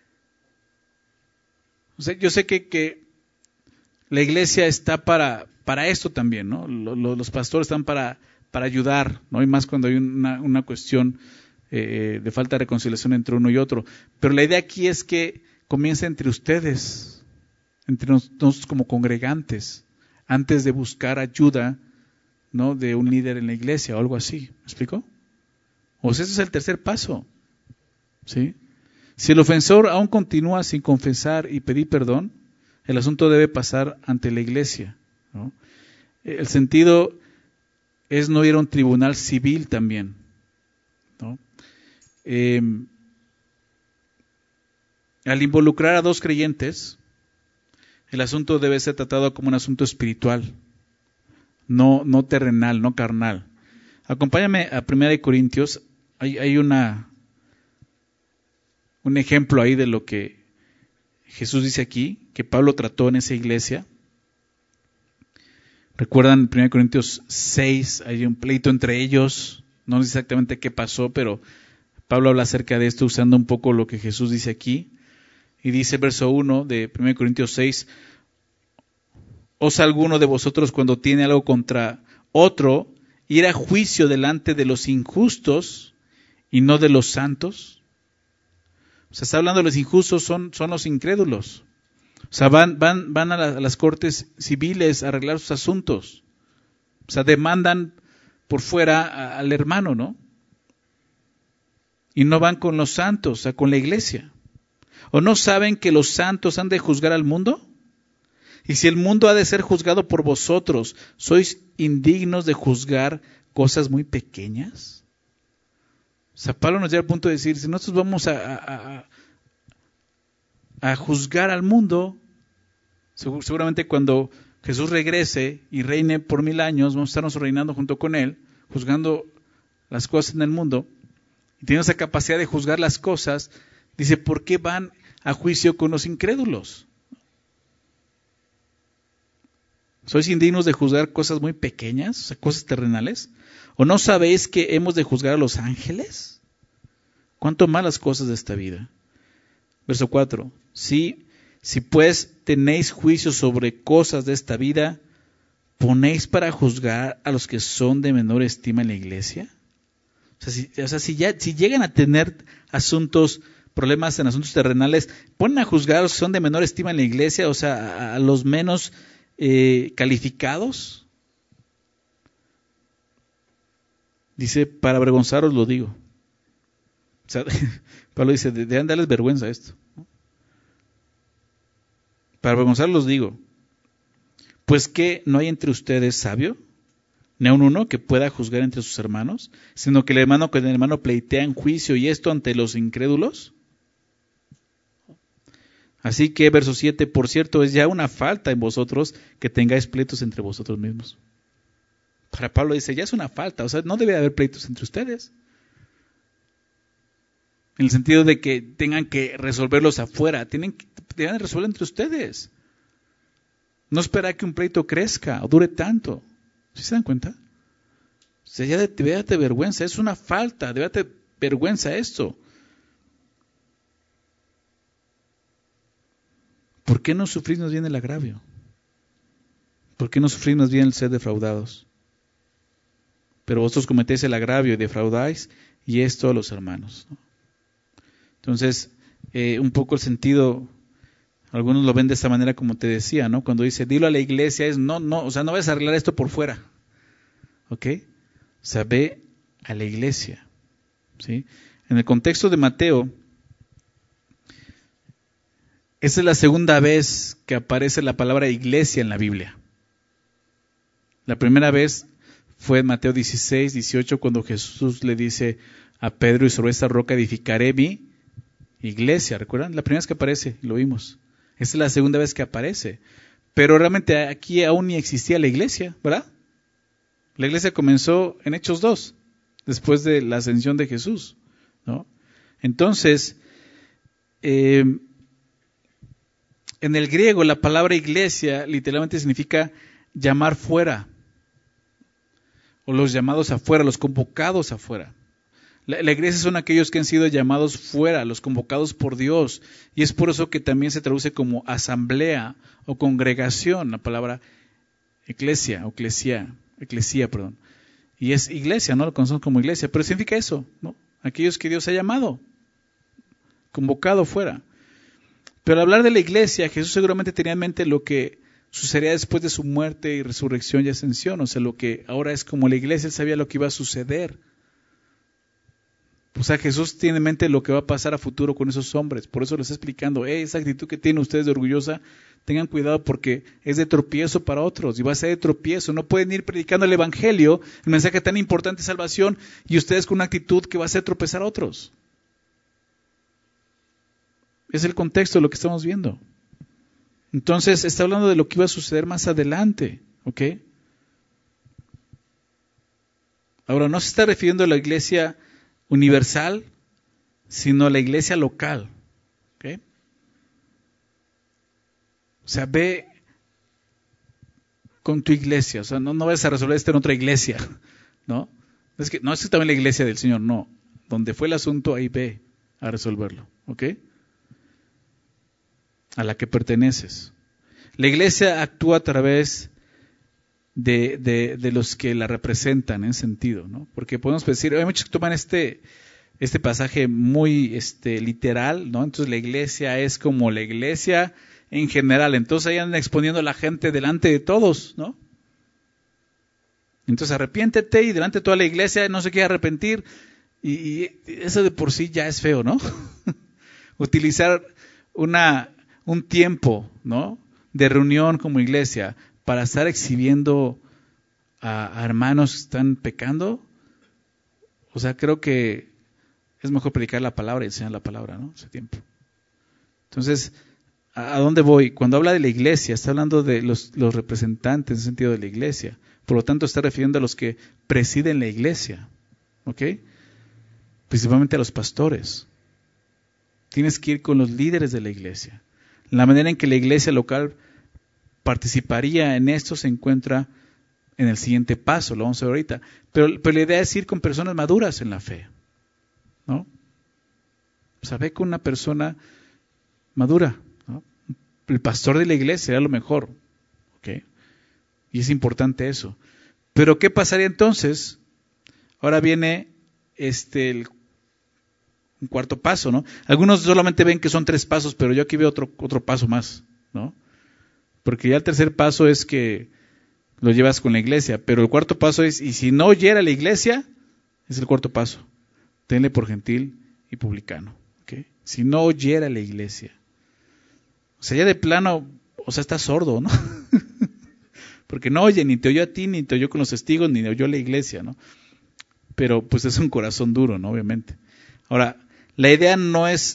O sea, yo sé que la iglesia está para esto también, ¿no? Los pastores están para ayudar, ¿no? Y más cuando hay una cuestión de falta de reconciliación entre uno y otro. Pero la idea aquí es que comience entre ustedes, entre nosotros como congregantes, antes de buscar ayuda, ¿no?, de un líder en la iglesia o algo así. ¿Me explico? O sea, ese es el tercer paso, ¿sí? Si el ofensor aún continúa sin confesar y pedir perdón, el asunto debe pasar ante la iglesia, ¿no? El sentido es no ir a un tribunal civil también, ¿no? Al involucrar a dos creyentes, el asunto debe ser tratado como un asunto espiritual, no terrenal, no carnal. Acompáñame a 1 Corintios, hay un ejemplo ahí de lo que Jesús dice aquí, que Pablo trató en esa iglesia. Recuerdan en 1 Corintios 6, hay un pleito entre ellos, no sé exactamente qué pasó, pero Pablo habla acerca de esto usando un poco lo que Jesús dice aquí. Y dice verso 1 de 1 Corintios 6, ¿osa alguno de vosotros cuando tiene algo contra otro ir a juicio delante de los injustos y no de los santos? O sea, está hablando de los injustos, son los incrédulos. O sea, van a las cortes civiles a arreglar sus asuntos. O sea, demandan por fuera al hermano, ¿no? Y no van con los santos, o sea, con la iglesia. ¿O no saben que los santos han de juzgar al mundo? Y si el mundo ha de ser juzgado por vosotros, ¿sois indignos de juzgar cosas muy pequeñas? O sea, Pablo nos llega al punto de decir, si nosotros vamos a juzgar al mundo, seguramente cuando Jesús regrese y reine por 1000 años, vamos a estarnos reinando junto con Él, juzgando las cosas en el mundo, y teniendo esa capacidad de juzgar las cosas, dice, ¿por qué van a juicio con los incrédulos? ¿Sois indignos de juzgar cosas muy pequeñas, o sea, cosas terrenales? ¿O no sabéis que hemos de juzgar a los ángeles? ¿Cuánto más las cosas de esta vida? Verso 4. Si pues tenéis juicio sobre cosas de esta vida, ¿ponéis para juzgar a los que son de menor estima en la iglesia? O sea, si llegan a tener problemas en asuntos terrenales, ¿ponen a juzgar a los que son de menor estima en la iglesia? O sea, a los menos calificados. Dice, para avergonzaros lo digo. O sea, Pablo dice, deben darles vergüenza esto, ¿no? Para avergonzaros los digo, pues que no hay entre ustedes sabio, ni aun uno que pueda juzgar entre sus hermanos, sino que el hermano con el hermano pleitea en juicio, y esto ante los incrédulos. Así que, verso 7, por cierto, es ya una falta en vosotros que tengáis pleitos entre vosotros mismos. Para Pablo dice, ya es una falta, o sea, no debe haber pleitos entre ustedes. En el sentido de que tengan que resolverlos afuera, deben resolver entre ustedes. No esperar que un pleito crezca o dure tanto. ¿Sí se dan cuenta? O sea, ya debe darte vergüenza, es una falta, debe darte vergüenza esto. ¿Por qué no sufrís más bien el agravio? ¿Por qué no sufrís más bien el ser defraudados? Pero vosotros cometéis el agravio y defraudáis, y esto a los hermanos, ¿no? Entonces, un poco el sentido, algunos lo ven de esta manera como te decía, ¿no? Cuando dice, dilo a la iglesia, es o sea, no vas a arreglar esto por fuera, ¿ok? O sea, ve a la iglesia, ¿sí? En el contexto de Mateo, esa es la segunda vez que aparece la palabra iglesia en la Biblia. La primera vez fue en Mateo 16, 18, cuando Jesús le dice a Pedro, y sobre esta roca edificaré mi iglesia. ¿Recuerdan? La primera vez que aparece, lo vimos. Esa es la segunda vez que aparece. Pero realmente aquí aún ni existía la iglesia, ¿verdad? La iglesia comenzó en Hechos 2, después de la ascensión de Jesús, ¿no? Entonces, en el griego la palabra iglesia literalmente significa llamar fuera, o los llamados afuera, los convocados afuera. La iglesia son aquellos que han sido llamados fuera, los convocados por Dios, y es por eso que también se traduce como asamblea o congregación, la palabra eclesia, perdón. Y es iglesia, ¿no? Lo conocemos como iglesia, pero significa eso, ¿no? Aquellos que Dios ha llamado, convocado fuera. Pero al hablar de la iglesia, Jesús seguramente tenía en mente lo que sucedería después de su muerte y resurrección y ascensión, o sea, lo que ahora es como la iglesia, él sabía lo que iba a suceder. O sea, Jesús tiene en mente lo que va a pasar a futuro con esos hombres, por eso les está explicando, esa actitud que tienen ustedes de orgullosa, tengan cuidado porque es de tropiezo para otros y va a ser de tropiezo. No pueden ir predicando el evangelio, el mensaje tan importante de salvación, y ustedes con una actitud que va a hacer tropezar a otros. Es el contexto de lo que estamos viendo. Entonces, está hablando de lo que iba a suceder más adelante, ¿ok? Ahora, no se está refiriendo a la iglesia universal, sino a la iglesia local, ¿ok? O sea, ve con tu iglesia, o sea, no vas a resolver esto en otra iglesia, ¿no? No es que también la iglesia del Señor, no. Donde fue el asunto, ahí ve a resolverlo, ¿ok? A la que perteneces. La iglesia actúa a través de los que la representan en sentido, ¿no? Porque podemos decir, hay muchos que toman este pasaje muy literal, ¿no? Entonces la iglesia es como la iglesia en general, entonces ahí andan exponiendo a la gente delante de todos, ¿no? Entonces arrepiéntete y delante de toda la iglesia no se quiere arrepentir, y eso de por sí ya es feo, ¿no? Utilizar un tiempo, ¿no?, de reunión como iglesia para estar exhibiendo a hermanos que están pecando. O sea, creo que es mejor predicar la palabra y enseñar la palabra, ¿no? Ese tiempo. Entonces, ¿a dónde voy? Cuando habla de la iglesia, está hablando de los representantes en el sentido de la iglesia. Por lo tanto, está refiriendo a los que presiden la iglesia, ¿ok? Principalmente a los pastores. Tienes que ir con los líderes de la iglesia. La manera en que la iglesia local participaría en esto se encuentra en el siguiente paso, lo vamos a ver ahorita. Pero la idea es ir con personas maduras en la fe, ¿no? O sea, ve con una persona madura, ¿no? El pastor de la iglesia sería lo mejor, ¿ok? Y es importante eso. Pero ¿qué pasaría entonces? Ahora viene un cuarto paso, ¿no? Algunos solamente ven que son 3 pasos, pero yo aquí veo otro paso más, ¿no? Porque ya el tercer paso es que lo llevas con la iglesia, pero el cuarto paso es, y si no oyera la iglesia, es el cuarto paso. Tenle por gentil y publicano, ¿ok? Si no oyera la iglesia. O sea, ya de plano, o sea, estás sordo, ¿no? Porque no oye, ni te oyó a ti, ni te oyó con los testigos, ni te oyó la iglesia, ¿no? Pero pues es un corazón duro, ¿no? Obviamente. Ahora, la idea no es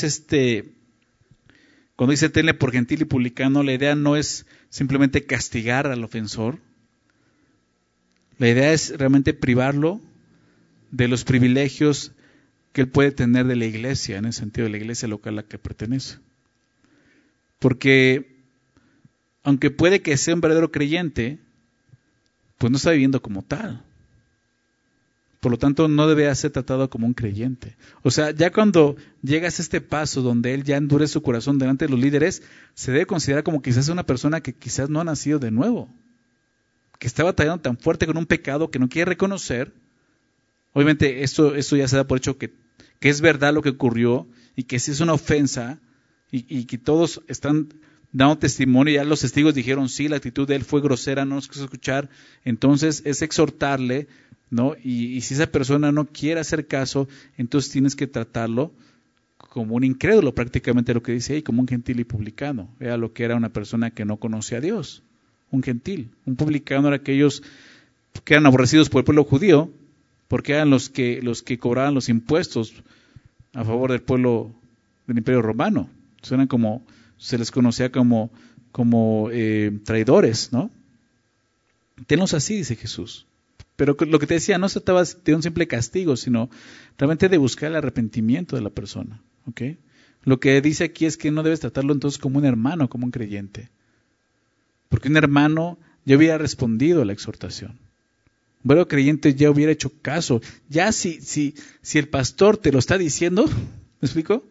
cuando dice tenle por gentil y publicano, la idea no es simplemente castigar al ofensor. La idea es realmente privarlo de los privilegios que él puede tener de la iglesia, en el sentido de la iglesia local a la que pertenece. Porque, aunque puede que sea un verdadero creyente, pues no está viviendo como tal. Por lo tanto, no debe ser tratado como un creyente. O sea, ya cuando llegas a este paso donde él ya endurece su corazón delante de los líderes, se debe considerar como quizás una persona que quizás no ha nacido de nuevo, que está batallando tan fuerte con un pecado que no quiere reconocer. Obviamente, esto ya se da por hecho que es verdad lo que ocurrió y que sí es una ofensa y que todos están dando testimonio. Ya los testigos dijeron, sí, la actitud de él fue grosera, no nos quiso escuchar. Entonces, es exhortarle, ¿no? Y si esa persona no quiere hacer caso, entonces tienes que tratarlo como un incrédulo, prácticamente lo que dice ahí, como un gentil y publicano. Era lo que era una persona que no conocía a Dios, un gentil. Un publicano era aquellos que eran aborrecidos por el pueblo judío, porque eran los que cobraban los impuestos a favor del pueblo del Imperio Romano. Entonces eran se les conocía como traidores, ¿no? Tenlos así, dice Jesús. Pero lo que te decía, no se trataba de un simple castigo, sino realmente de buscar el arrepentimiento de la persona. ¿Okay? Lo que dice aquí es que no debes tratarlo entonces como un hermano, como un creyente. Porque un hermano ya hubiera respondido a la exhortación. Un verdadero creyente ya hubiera hecho caso. Ya si el pastor te lo está diciendo, ¿me explico?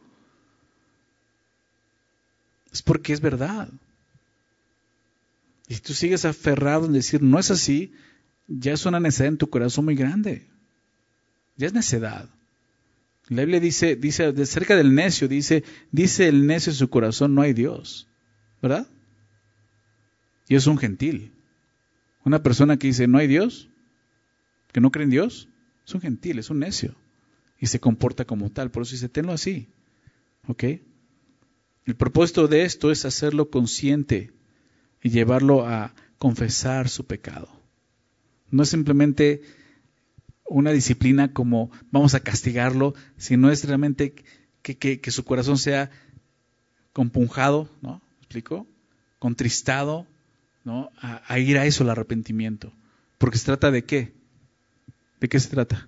Es porque es verdad. Y si tú sigues aferrado en decir no es así, ya es una necedad en tu corazón muy grande. Ya es necedad. La Biblia dice de cerca del necio, dice el necio en su corazón no hay Dios. ¿Verdad? Y es un gentil. Una persona que dice no hay Dios, que no cree en Dios, es un gentil, es un necio. Y se comporta como tal. Por eso dice, tenlo así. ¿Ok? El propósito de esto es hacerlo consciente y llevarlo a confesar su pecado. No es simplemente una disciplina como vamos a castigarlo, sino es realmente que su corazón sea compunjado, ¿no? ¿Me explico? Contristado, ¿no? A ir a eso, el arrepentimiento. Porque se trata de ¿qué? ¿De qué se trata?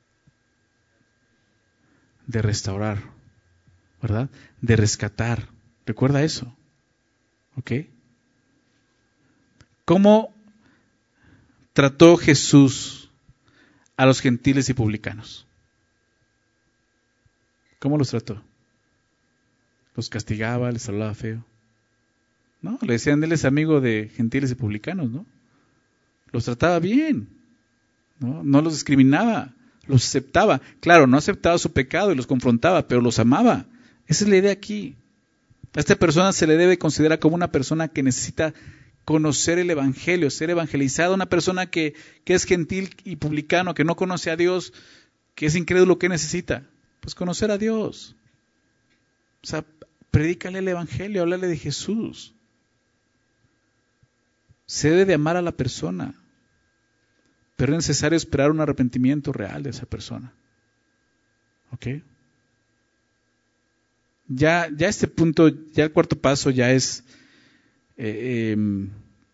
De restaurar, ¿verdad? De rescatar. Recuerda eso. ¿Ok? ¿Cómo trató Jesús a los gentiles y publicanos? ¿Cómo los trató? ¿Los castigaba? ¿Les hablaba feo? No, le decían, él es amigo de gentiles y publicanos, ¿no? Los trataba bien, ¿no? No los discriminaba, los aceptaba. Claro, no aceptaba su pecado y los confrontaba, pero los amaba. Esa es la idea aquí. A esta persona se le debe considerar como una persona que necesita conocer el Evangelio, ser evangelizada, una persona que es gentil y publicano, que no conoce a Dios, que es incrédulo, ¿qué necesita? Pues conocer a Dios. O sea, predícale el Evangelio, háblale de Jesús. Se debe de amar a la persona, pero es necesario esperar un arrepentimiento real de esa persona. ¿Ok? Ya este punto, ya el cuarto paso ya es un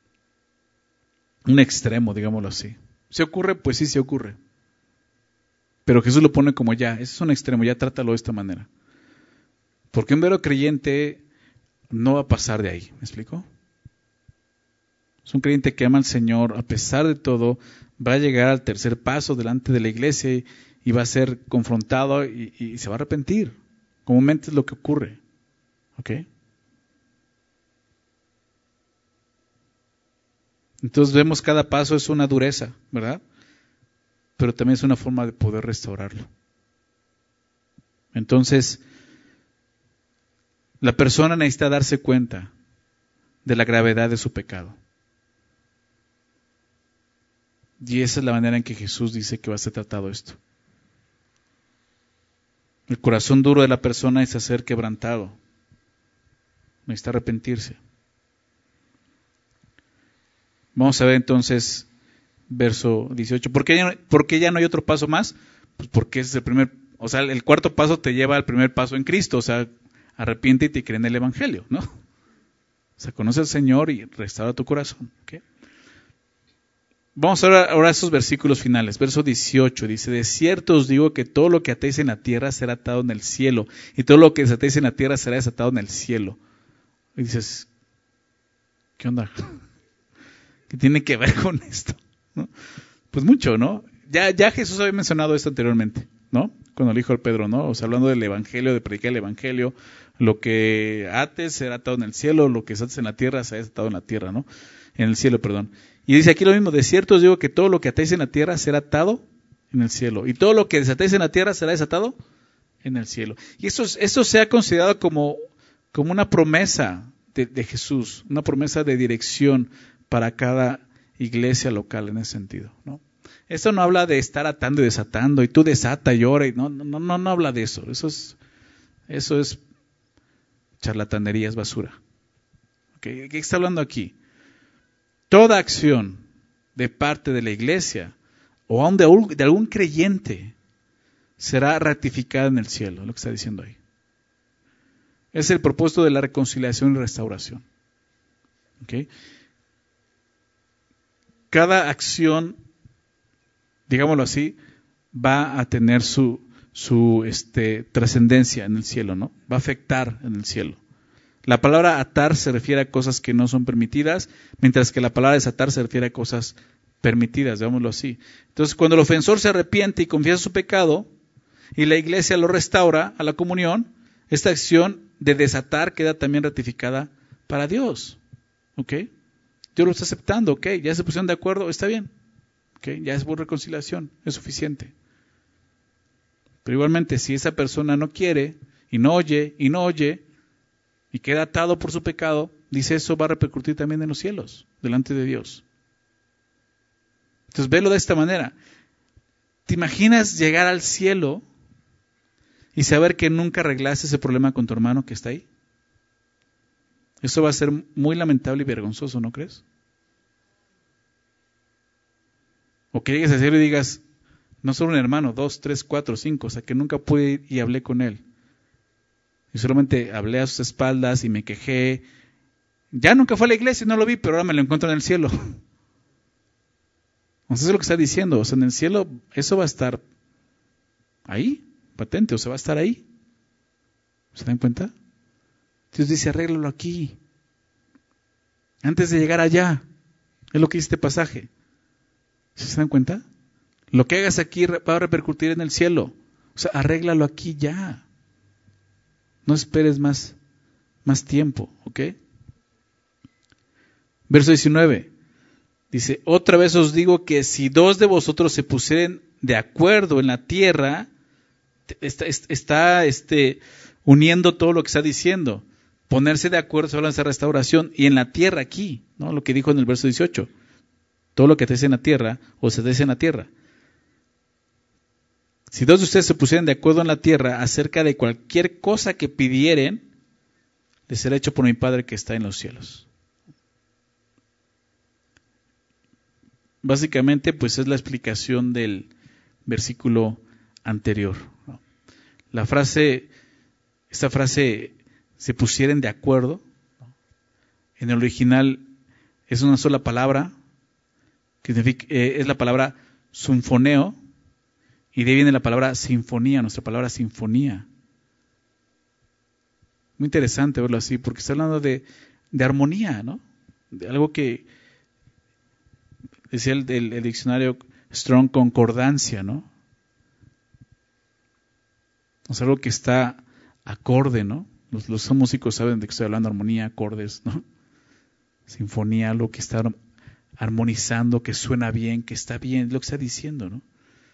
extremo, digámoslo así. ¿Se ocurre? Pues sí se ocurre. Pero Jesús lo pone como ya, ese es un extremo, ya trátalo de esta manera. Porque un verdadero creyente no va a pasar de ahí, ¿me explico? Es un creyente que ama al Señor, a pesar de todo, va a llegar al tercer paso delante de la iglesia y va a ser confrontado y se va a arrepentir. Comúnmente es lo que ocurre. ¿Ok? Entonces vemos cada paso es una dureza, ¿verdad? Pero también es una forma de poder restaurarlo. Entonces, la persona necesita darse cuenta de la gravedad de su pecado. Y esa es la manera en que Jesús dice que va a ser tratado esto. El corazón duro de la persona es ser quebrantado. Necesita arrepentirse. Vamos a ver entonces verso 18. ¿Por qué ya no hay otro paso más? Pues porque es el primer, o sea, el cuarto paso te lleva al primer paso en Cristo, o sea, arrepiéntete y cree en el Evangelio, ¿no? O sea, conoce al Señor y restaura tu corazón. ¿Okay? Vamos ahora a esos versículos finales. Verso 18 dice, de cierto os digo que todo lo que atéis en la tierra será atado en el cielo, y todo lo que desatéis en la tierra será desatado en el cielo. Y dices, ¿qué onda? ¿Qué tiene que ver con esto? ¿No? Pues mucho, ¿no? Ya Jesús había mencionado esto anteriormente, ¿no? Cuando le dijo al Pedro, ¿no? O sea, hablando del Evangelio, de predicar el Evangelio, lo que ates será atado en el cielo, lo que desates en la tierra será desatado en la tierra, ¿no? En el cielo, perdón. Y dice aquí lo mismo, de cierto os digo que todo lo que atéis en la tierra será atado en el cielo, y todo lo que desatéis en la tierra será desatado en el cielo. Y esto se ha considerado como una promesa de Jesús, una promesa de dirección para cada iglesia local en ese sentido, ¿no? Esto no habla de estar atando y desatando, y tú desata y ora, y no habla de eso. Eso es charlatanería, es basura. ¿Okay? ¿Qué está hablando aquí? Toda acción de parte de la iglesia o aún de algún creyente será ratificada en el cielo, lo que está diciendo ahí. Es el propósito de la reconciliación y restauración. ¿Okay? Cada acción digámoslo así, va a tener su trascendencia en el cielo, ¿no? Va a afectar en el cielo. La palabra atar se refiere a cosas que no son permitidas, mientras que la palabra desatar se refiere a cosas permitidas, digámoslo así. Entonces, cuando el ofensor se arrepiente y confiesa su pecado, y la iglesia lo restaura a la comunión, esta acción de desatar queda también ratificada para Dios. ¿Ok? Dios lo está aceptando, ¿ok? Ya se pusieron de acuerdo, está bien. ¿Ok? Ya es por reconciliación, es suficiente. Pero igualmente, si esa persona no quiere, y no oye, y queda atado por su pecado, dice eso va a repercutir también en los cielos, delante de Dios. Entonces, velo de esta manera. ¿Te imaginas llegar al cielo y saber que nunca arreglaste ese problema con tu hermano que está ahí? Eso va a ser muy lamentable y vergonzoso, ¿no crees? O que llegues al cielo y digas, no solo un hermano, 2, 3, 4, 5, o sea que nunca pude ir y hablé con él. Y solamente hablé a sus espaldas y me quejé. Ya nunca fue a la iglesia y no lo vi, pero ahora me lo encuentro en el cielo. Entonces es lo que está diciendo. O sea, en el cielo eso va a estar ahí, patente, o sea, va a estar ahí. ¿Se dan cuenta? Dios dice, arréglalo aquí. Antes de llegar allá. Es lo que dice este pasaje. ¿Se dan cuenta? Lo que hagas aquí va a repercutir en el cielo. O sea, arréglalo aquí ya. No esperes más tiempo, ¿ok? Verso 19. Dice, otra vez os digo que si 2 de vosotros se pusieren de acuerdo en la tierra, está uniendo todo lo que está diciendo. Ponerse de acuerdo sobre esa restauración. Y en la tierra aquí, ¿no? Lo que dijo en el verso 18. Todo lo que te dice en la tierra, o se dice en la tierra. Si 2 de ustedes se pusieran de acuerdo en la tierra acerca de cualquier cosa que pidieren, les será hecho por mi Padre que está en los cielos. Básicamente, pues es la explicación del versículo anterior. Esta frase, se pusieren de acuerdo, en el original es una sola palabra, que es la palabra sinfoneo, y de ahí viene la palabra sinfonía, nuestra palabra sinfonía. Muy interesante verlo así, porque está hablando de armonía, ¿no? De algo que decía el diccionario Strong, concordancia, ¿no? O sea, algo que está acorde, ¿no? Los músicos saben de que estoy hablando, armonía, acordes, ¿no? Sinfonía, algo que está armonizando, que suena bien, que está bien, es lo que está diciendo, ¿no?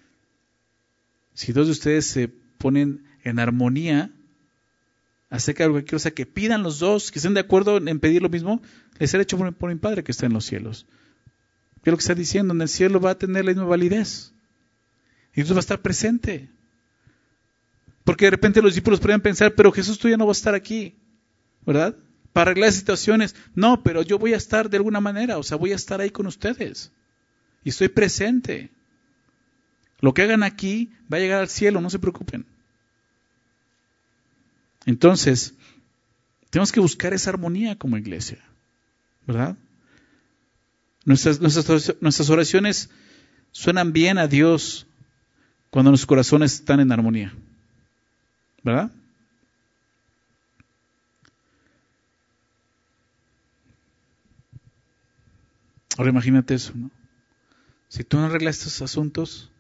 Si 2 de ustedes se ponen en armonía acerca de cualquier cosa que pidan los 2, que estén de acuerdo en pedir lo mismo, les será hecho por mi Padre que está en los cielos. ¿Qué es lo que está diciendo? En el cielo va a tener la misma validez. Y Dios va a estar presente. Porque de repente los discípulos podrían pensar, pero Jesús tú ya no va a estar aquí, ¿verdad? Para arreglar situaciones. No, pero yo voy a estar de alguna manera, o sea, voy a estar ahí con ustedes. Y estoy presente. Lo que hagan aquí va a llegar al cielo, no se preocupen. Entonces, tenemos que buscar esa armonía como iglesia, ¿verdad? Nuestras oraciones suenan bien a Dios cuando nuestros corazones están en armonía, ¿verdad? Ahora imagínate eso, ¿no? Si tú no arreglas estos asuntos,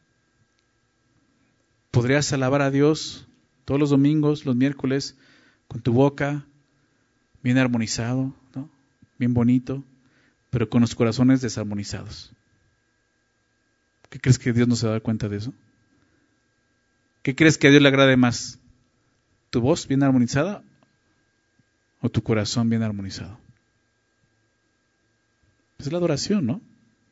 podrías alabar a Dios todos los domingos, los miércoles, con tu boca bien armonizado, ¿no? Bien bonito, pero con los corazones desarmonizados. ¿Qué crees que Dios no se va a dar cuenta de eso? ¿Qué crees que a Dios le agrade más? ¿Tu voz bien armonizada o tu corazón bien armonizado? Es la adoración, ¿no?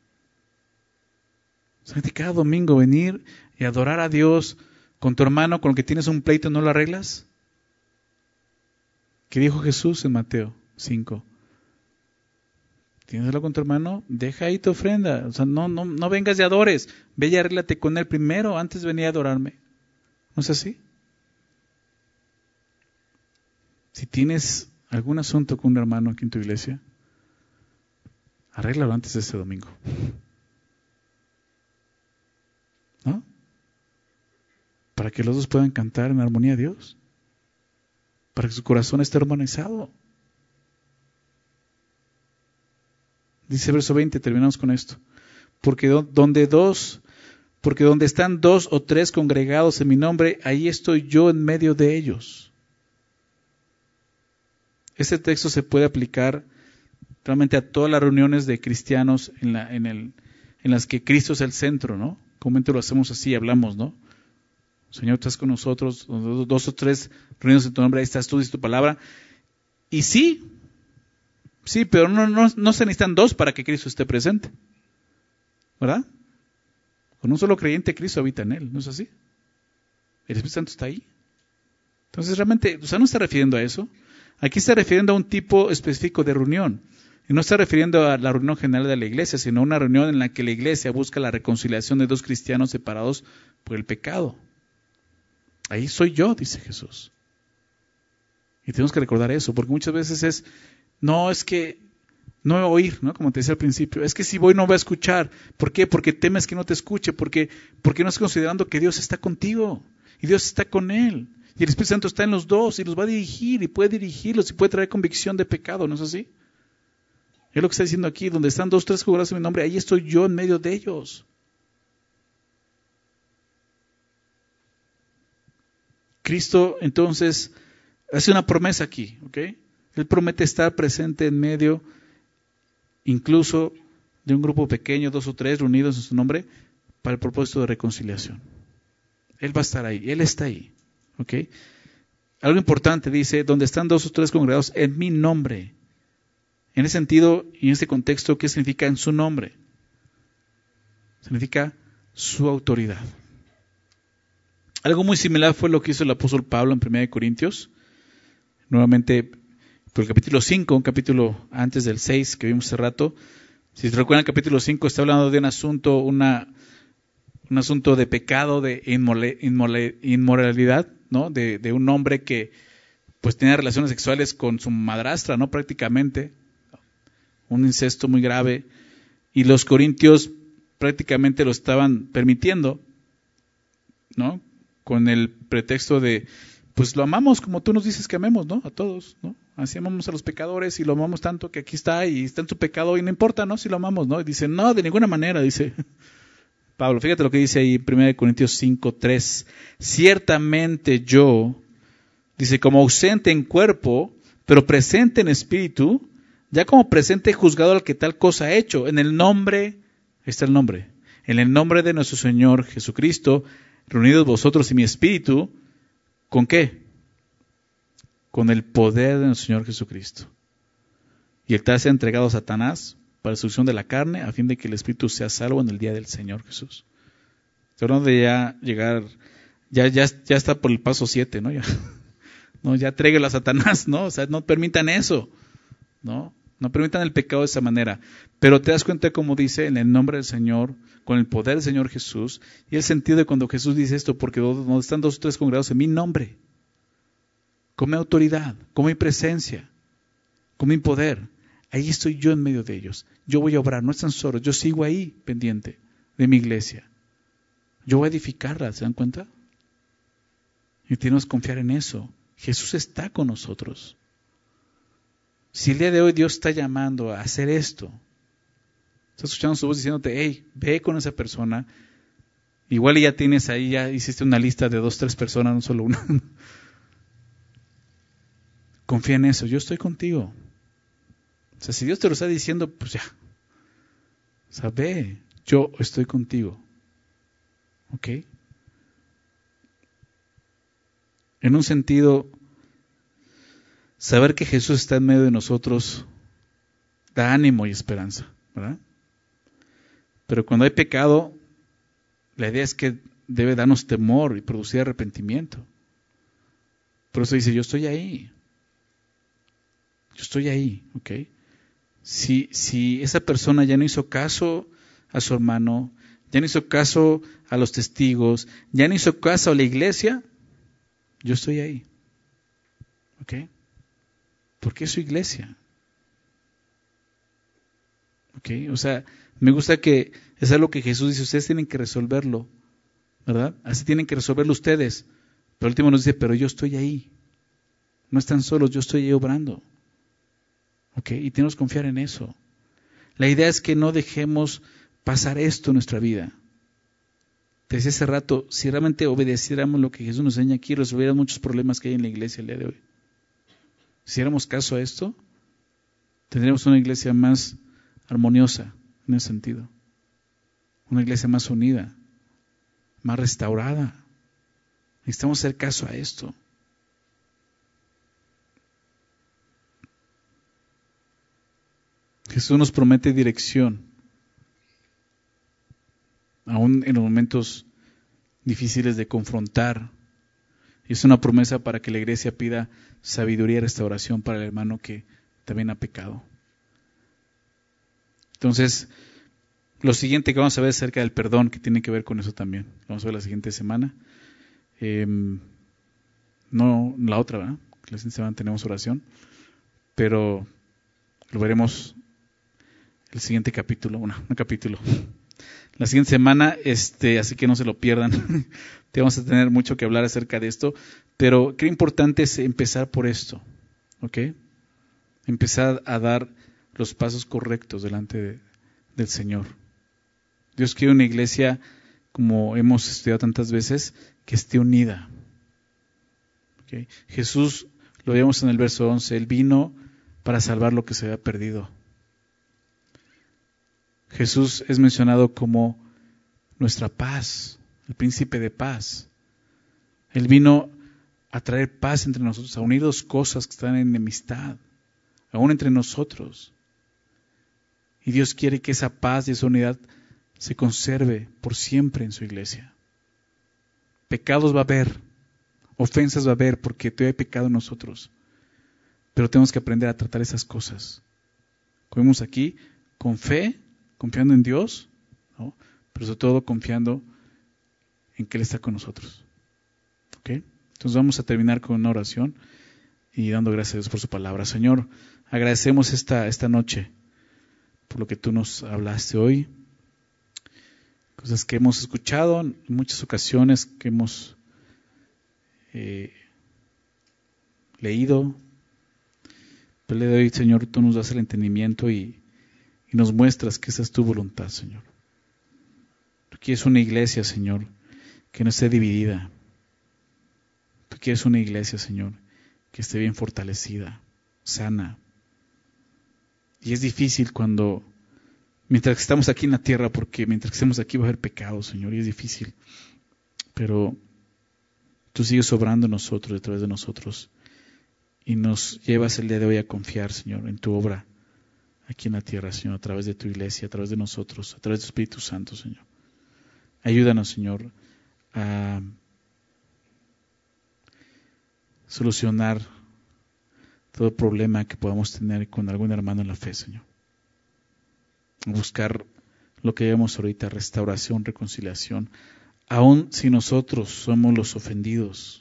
O sea, cada domingo venir y adorar a Dios con tu hermano con el que tienes un pleito, ¿no lo arreglas? ¿Qué dijo Jesús en Mateo 5? ¿Tienes algo con tu hermano? Deja ahí tu ofrenda. O sea, no vengas y adores. Ve y arréglate con él primero antes de venir a adorarme. ¿No es así? Si tienes algún asunto con un hermano aquí en tu iglesia, arréglalo antes de este domingo. ¿no? Para que los dos puedan cantar en armonía a Dios. Para que su corazón esté armonizado. Dice verso 20, terminamos con esto. Porque donde están 2 o 3 congregados en mi nombre, ahí estoy yo en medio de ellos. Este texto se puede aplicar realmente a todas las reuniones de cristianos en las que Cristo es el centro, ¿no? Comúnmente lo hacemos así, hablamos, ¿no? Señor, estás con nosotros, 2 o 3 reunidos en tu nombre, ahí estás tú, dices tu palabra. Y sí, pero no se necesitan 2 para que Cristo esté presente, ¿verdad? Con un solo creyente Cristo habita en él, ¿no es así? El Espíritu Santo está ahí. Entonces realmente, no está refiriendo a eso. Aquí está refiriendo a un tipo específico de reunión. Y no está refiriendo a la reunión general de la iglesia, sino a una reunión en la que la iglesia busca la reconciliación de 2 cristianos separados por el pecado. Ahí soy yo, dice Jesús. Y tenemos que recordar eso, porque muchas veces es que no voy a oír, ¿no? Como te decía al principio, es que si voy no voy a escuchar. ¿Por qué? Porque temes que no te escuche, porque no estás considerando que Dios está contigo y Dios está con él. Y el Espíritu Santo está en los dos y los va a dirigir y puede dirigirlos y puede traer convicción de pecado, ¿no es así? Es lo que está diciendo aquí, donde están 2 o 3 congregados en mi nombre, ahí estoy yo en medio de ellos. Cristo entonces hace una promesa aquí, ¿ok? Él promete estar presente en medio incluso de un grupo pequeño, 2 o 3 reunidos en su nombre, para el propósito de reconciliación. Él va a estar ahí, Él está ahí, ¿ok? Algo importante dice, donde están 2 o 3 congregados en mi nombre. En ese sentido y en este contexto, ¿qué significa en su nombre? Significa su autoridad. Algo muy similar fue lo que hizo el apóstol Pablo en 1 Corintios. Nuevamente, por el capítulo 5, un capítulo antes del 6 que vimos hace rato. Si se recuerdan, el capítulo 5 está hablando de un asunto de pecado, de inmoralidad, ¿no? De un hombre que pues tenía relaciones sexuales con su madrastra, ¿no? Prácticamente. Un incesto muy grave. Y los corintios prácticamente lo estaban permitiendo, ¿no? Con el pretexto de, pues lo amamos como tú nos dices que amemos, ¿no? A todos, ¿no? Así amamos a los pecadores y lo amamos tanto que aquí está y está en su pecado y no importa, ¿no? Si lo amamos, ¿no? Y dice, no, de ninguna manera, dice Pablo. Fíjate lo que dice ahí 1 Corintios 5:3. Ciertamente yo, dice, como ausente en cuerpo, pero presente en espíritu, ya como presente he juzgado al que tal cosa ha hecho. En el nombre, está el nombre, en el nombre de nuestro Señor Jesucristo, reunidos vosotros y mi espíritu, ¿con qué? Con el poder de nuestro Señor Jesucristo. Y el tal sea entregado a Satanás para destrucción de la carne, a fin de que el espíritu sea salvo en el día del Señor Jesús. Estoy hablando de ya llegar, ya está por el paso 7, ¿no? Ya tréguelo a Satanás, ¿no? O sea, no permitan eso, ¿no? No permitan el pecado de esa manera. Pero te das cuenta como dice, en el nombre del Señor, con el poder del Señor Jesús, y el sentido de cuando Jesús dice esto, porque donde están 2 o 3 congregados en mi nombre, con mi autoridad, con mi presencia, con mi poder, ahí estoy yo en medio de ellos. Yo voy a obrar, no están solos, yo sigo ahí pendiente de mi iglesia. Yo voy a edificarla, ¿se dan cuenta? Y tenemos que confiar en eso. Jesús está con nosotros. Si el día de hoy Dios está llamando a hacer esto, está escuchando su voz diciéndote, hey, ve con esa persona, igual ya tienes ahí, ya hiciste una lista de 2, 3 personas, no solo una. Confía en eso, yo estoy contigo. O sea, si Dios te lo está diciendo, pues ya. O sea, ve, yo estoy contigo. ¿Ok? En un sentido, saber que Jesús está en medio de nosotros da ánimo y esperanza, ¿verdad? Pero cuando hay pecado, la idea es que debe darnos temor y producir arrepentimiento. Por eso dice, yo estoy ahí. Yo estoy ahí, ¿ok? Si esa persona ya no hizo caso a su hermano, ya no hizo caso a los testigos, ya no hizo caso a la iglesia, yo estoy ahí. ¿Ok? Porque es su iglesia. ¿Ok? O sea, me gusta que es algo que Jesús dice, ustedes tienen que resolverlo ¿verdad? Así tienen que resolverlo ustedes. Pero el último nos dice, pero yo estoy ahí. No están solos, yo estoy ahí obrando. ¿Ok? Y tenemos que confiar en eso. La idea es que no dejemos pasar esto en nuestra vida. Te decía hace rato, si realmente obedeciéramos lo que Jesús nos enseña aquí, resolviéramos muchos problemas que hay en la iglesia el día de hoy. Si hiciéramos caso a esto, tendríamos una iglesia más armoniosa en ese sentido. Una iglesia más unida, más restaurada. Necesitamos hacer caso a esto. Jesús nos promete dirección, aún en los momentos difíciles de confrontar. Y es una promesa para que la iglesia pida sabiduría y restauración para el hermano que también ha pecado. Entonces, lo siguiente que vamos a ver es acerca del perdón, que tiene que ver con eso también. Lo vamos a ver la siguiente semana. No la otra, ¿verdad? La siguiente semana tenemos oración, pero lo veremos el siguiente capítulo, un capítulo. La siguiente semana, así que no se lo pierdan. Vamos a tener mucho que hablar acerca de esto, pero qué importante es empezar por esto, ¿ok? Empezar a dar los pasos correctos delante del Señor. Dios quiere una iglesia, como hemos estudiado tantas veces, que esté unida. ¿Okay? Jesús, lo vemos en el verso 11, Él vino para salvar lo que se había perdido. Jesús es mencionado como nuestra paz, el príncipe de paz. Él vino a traer paz entre nosotros, a unir dos cosas que están en enemistad, aún entre nosotros. Y Dios quiere que esa paz y esa unidad se conserve por siempre en su iglesia. Pecados va a haber, ofensas va a haber, porque todavía hay pecado en nosotros. Pero tenemos que aprender a tratar esas cosas. Como vemos aquí, con fe, confiando en Dios, ¿no? Pero sobre todo confiando en que Él está con nosotros. ¿Ok? Entonces vamos a terminar con una oración y dando gracias a Dios por su palabra. Señor, agradecemos esta noche por lo que tú nos hablaste hoy. Cosas que hemos escuchado en muchas ocasiones, que hemos leído. Pero le doy, Señor, tú nos das el entendimiento y nos muestras que esa es tu voluntad, Señor. Tú quieres una iglesia, Señor, que no esté dividida. Tú quieres una iglesia, Señor, que esté bien fortalecida, sana. Y es difícil mientras que estamos aquí en la tierra, porque mientras que estemos aquí va a haber pecado, Señor, y es difícil. Pero tú sigues obrando en nosotros, a través de nosotros, y nos llevas el día de hoy a confiar, Señor, en tu obra aquí en la tierra, Señor, a través de tu iglesia, a través de nosotros, a través del Espíritu Santo, Señor. Ayúdanos, Señor, a solucionar todo problema que podamos tener con algún hermano en la fe, Señor. Buscar lo que llamamos ahorita restauración, reconciliación, aun si nosotros somos los ofendidos.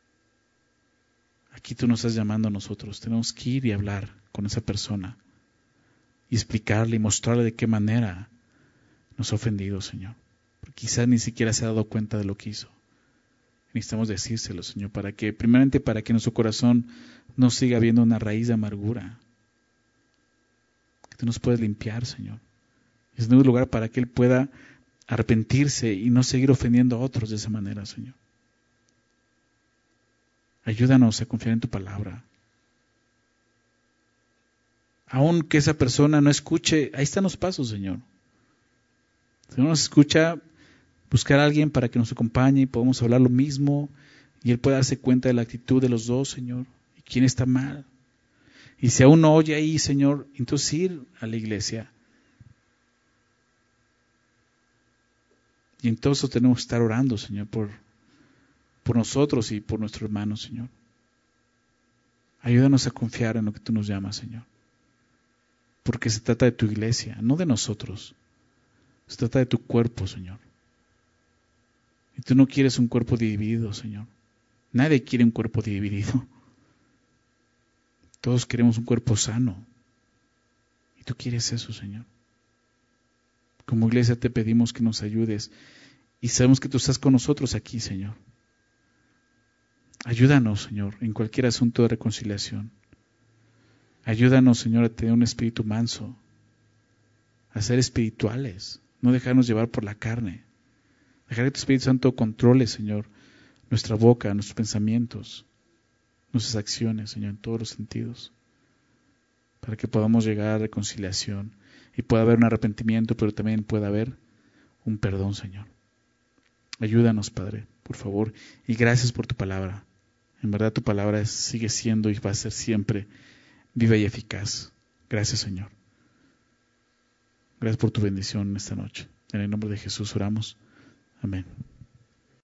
Aquí tú nos estás llamando a nosotros, tenemos que ir y hablar con esa persona y explicarle y mostrarle de qué manera nos ha ofendido, Señor. Porque quizás ni siquiera se ha dado cuenta de lo que hizo. Necesitamos decírselo, Señor, primeramente para que nuestro corazón no siga habiendo una raíz de amargura. Que tú nos puedas limpiar, Señor. Y en segundo lugar, para que Él pueda arrepentirse y no seguir ofendiendo a otros de esa manera, Señor. Ayúdanos a confiar en tu palabra. Aun que esa persona no escuche, ahí están los pasos, Señor. Si no nos escucha, buscar a alguien para que nos acompañe y podamos hablar lo mismo y Él pueda darse cuenta de la actitud de los dos, Señor, y quién está mal. Y si aún no oye ahí, Señor, entonces ir a la iglesia. Y entonces tenemos que estar orando, Señor, por nosotros y por nuestro hermano, Señor. Ayúdanos a confiar en lo que tú nos llamas, Señor. Porque se trata de tu iglesia, no de nosotros. Se trata de tu cuerpo, Señor. Y tú no quieres un cuerpo dividido, Señor. Nadie quiere un cuerpo dividido. Todos queremos un cuerpo sano. Y tú quieres eso, Señor. Como iglesia te pedimos que nos ayudes Y sabemos que tú estás con nosotros aquí, Señor. Ayúdanos, Señor, en cualquier asunto de reconciliación. Ayúdanos, Señor, a tener un espíritu manso, a ser espirituales, no dejarnos llevar por la carne. Dejar que tu Espíritu Santo controle, Señor, nuestra boca, nuestros pensamientos, nuestras acciones, Señor, en todos los sentidos, para que podamos llegar a reconciliación y pueda haber un arrepentimiento, pero también pueda haber un perdón, Señor. Ayúdanos, Padre, por favor, y gracias por tu palabra. En verdad tu palabra sigue siendo y va a ser siempre viva y eficaz. Gracias, Señor. Gracias por tu bendición esta noche. En el nombre de Jesús oramos. Amén.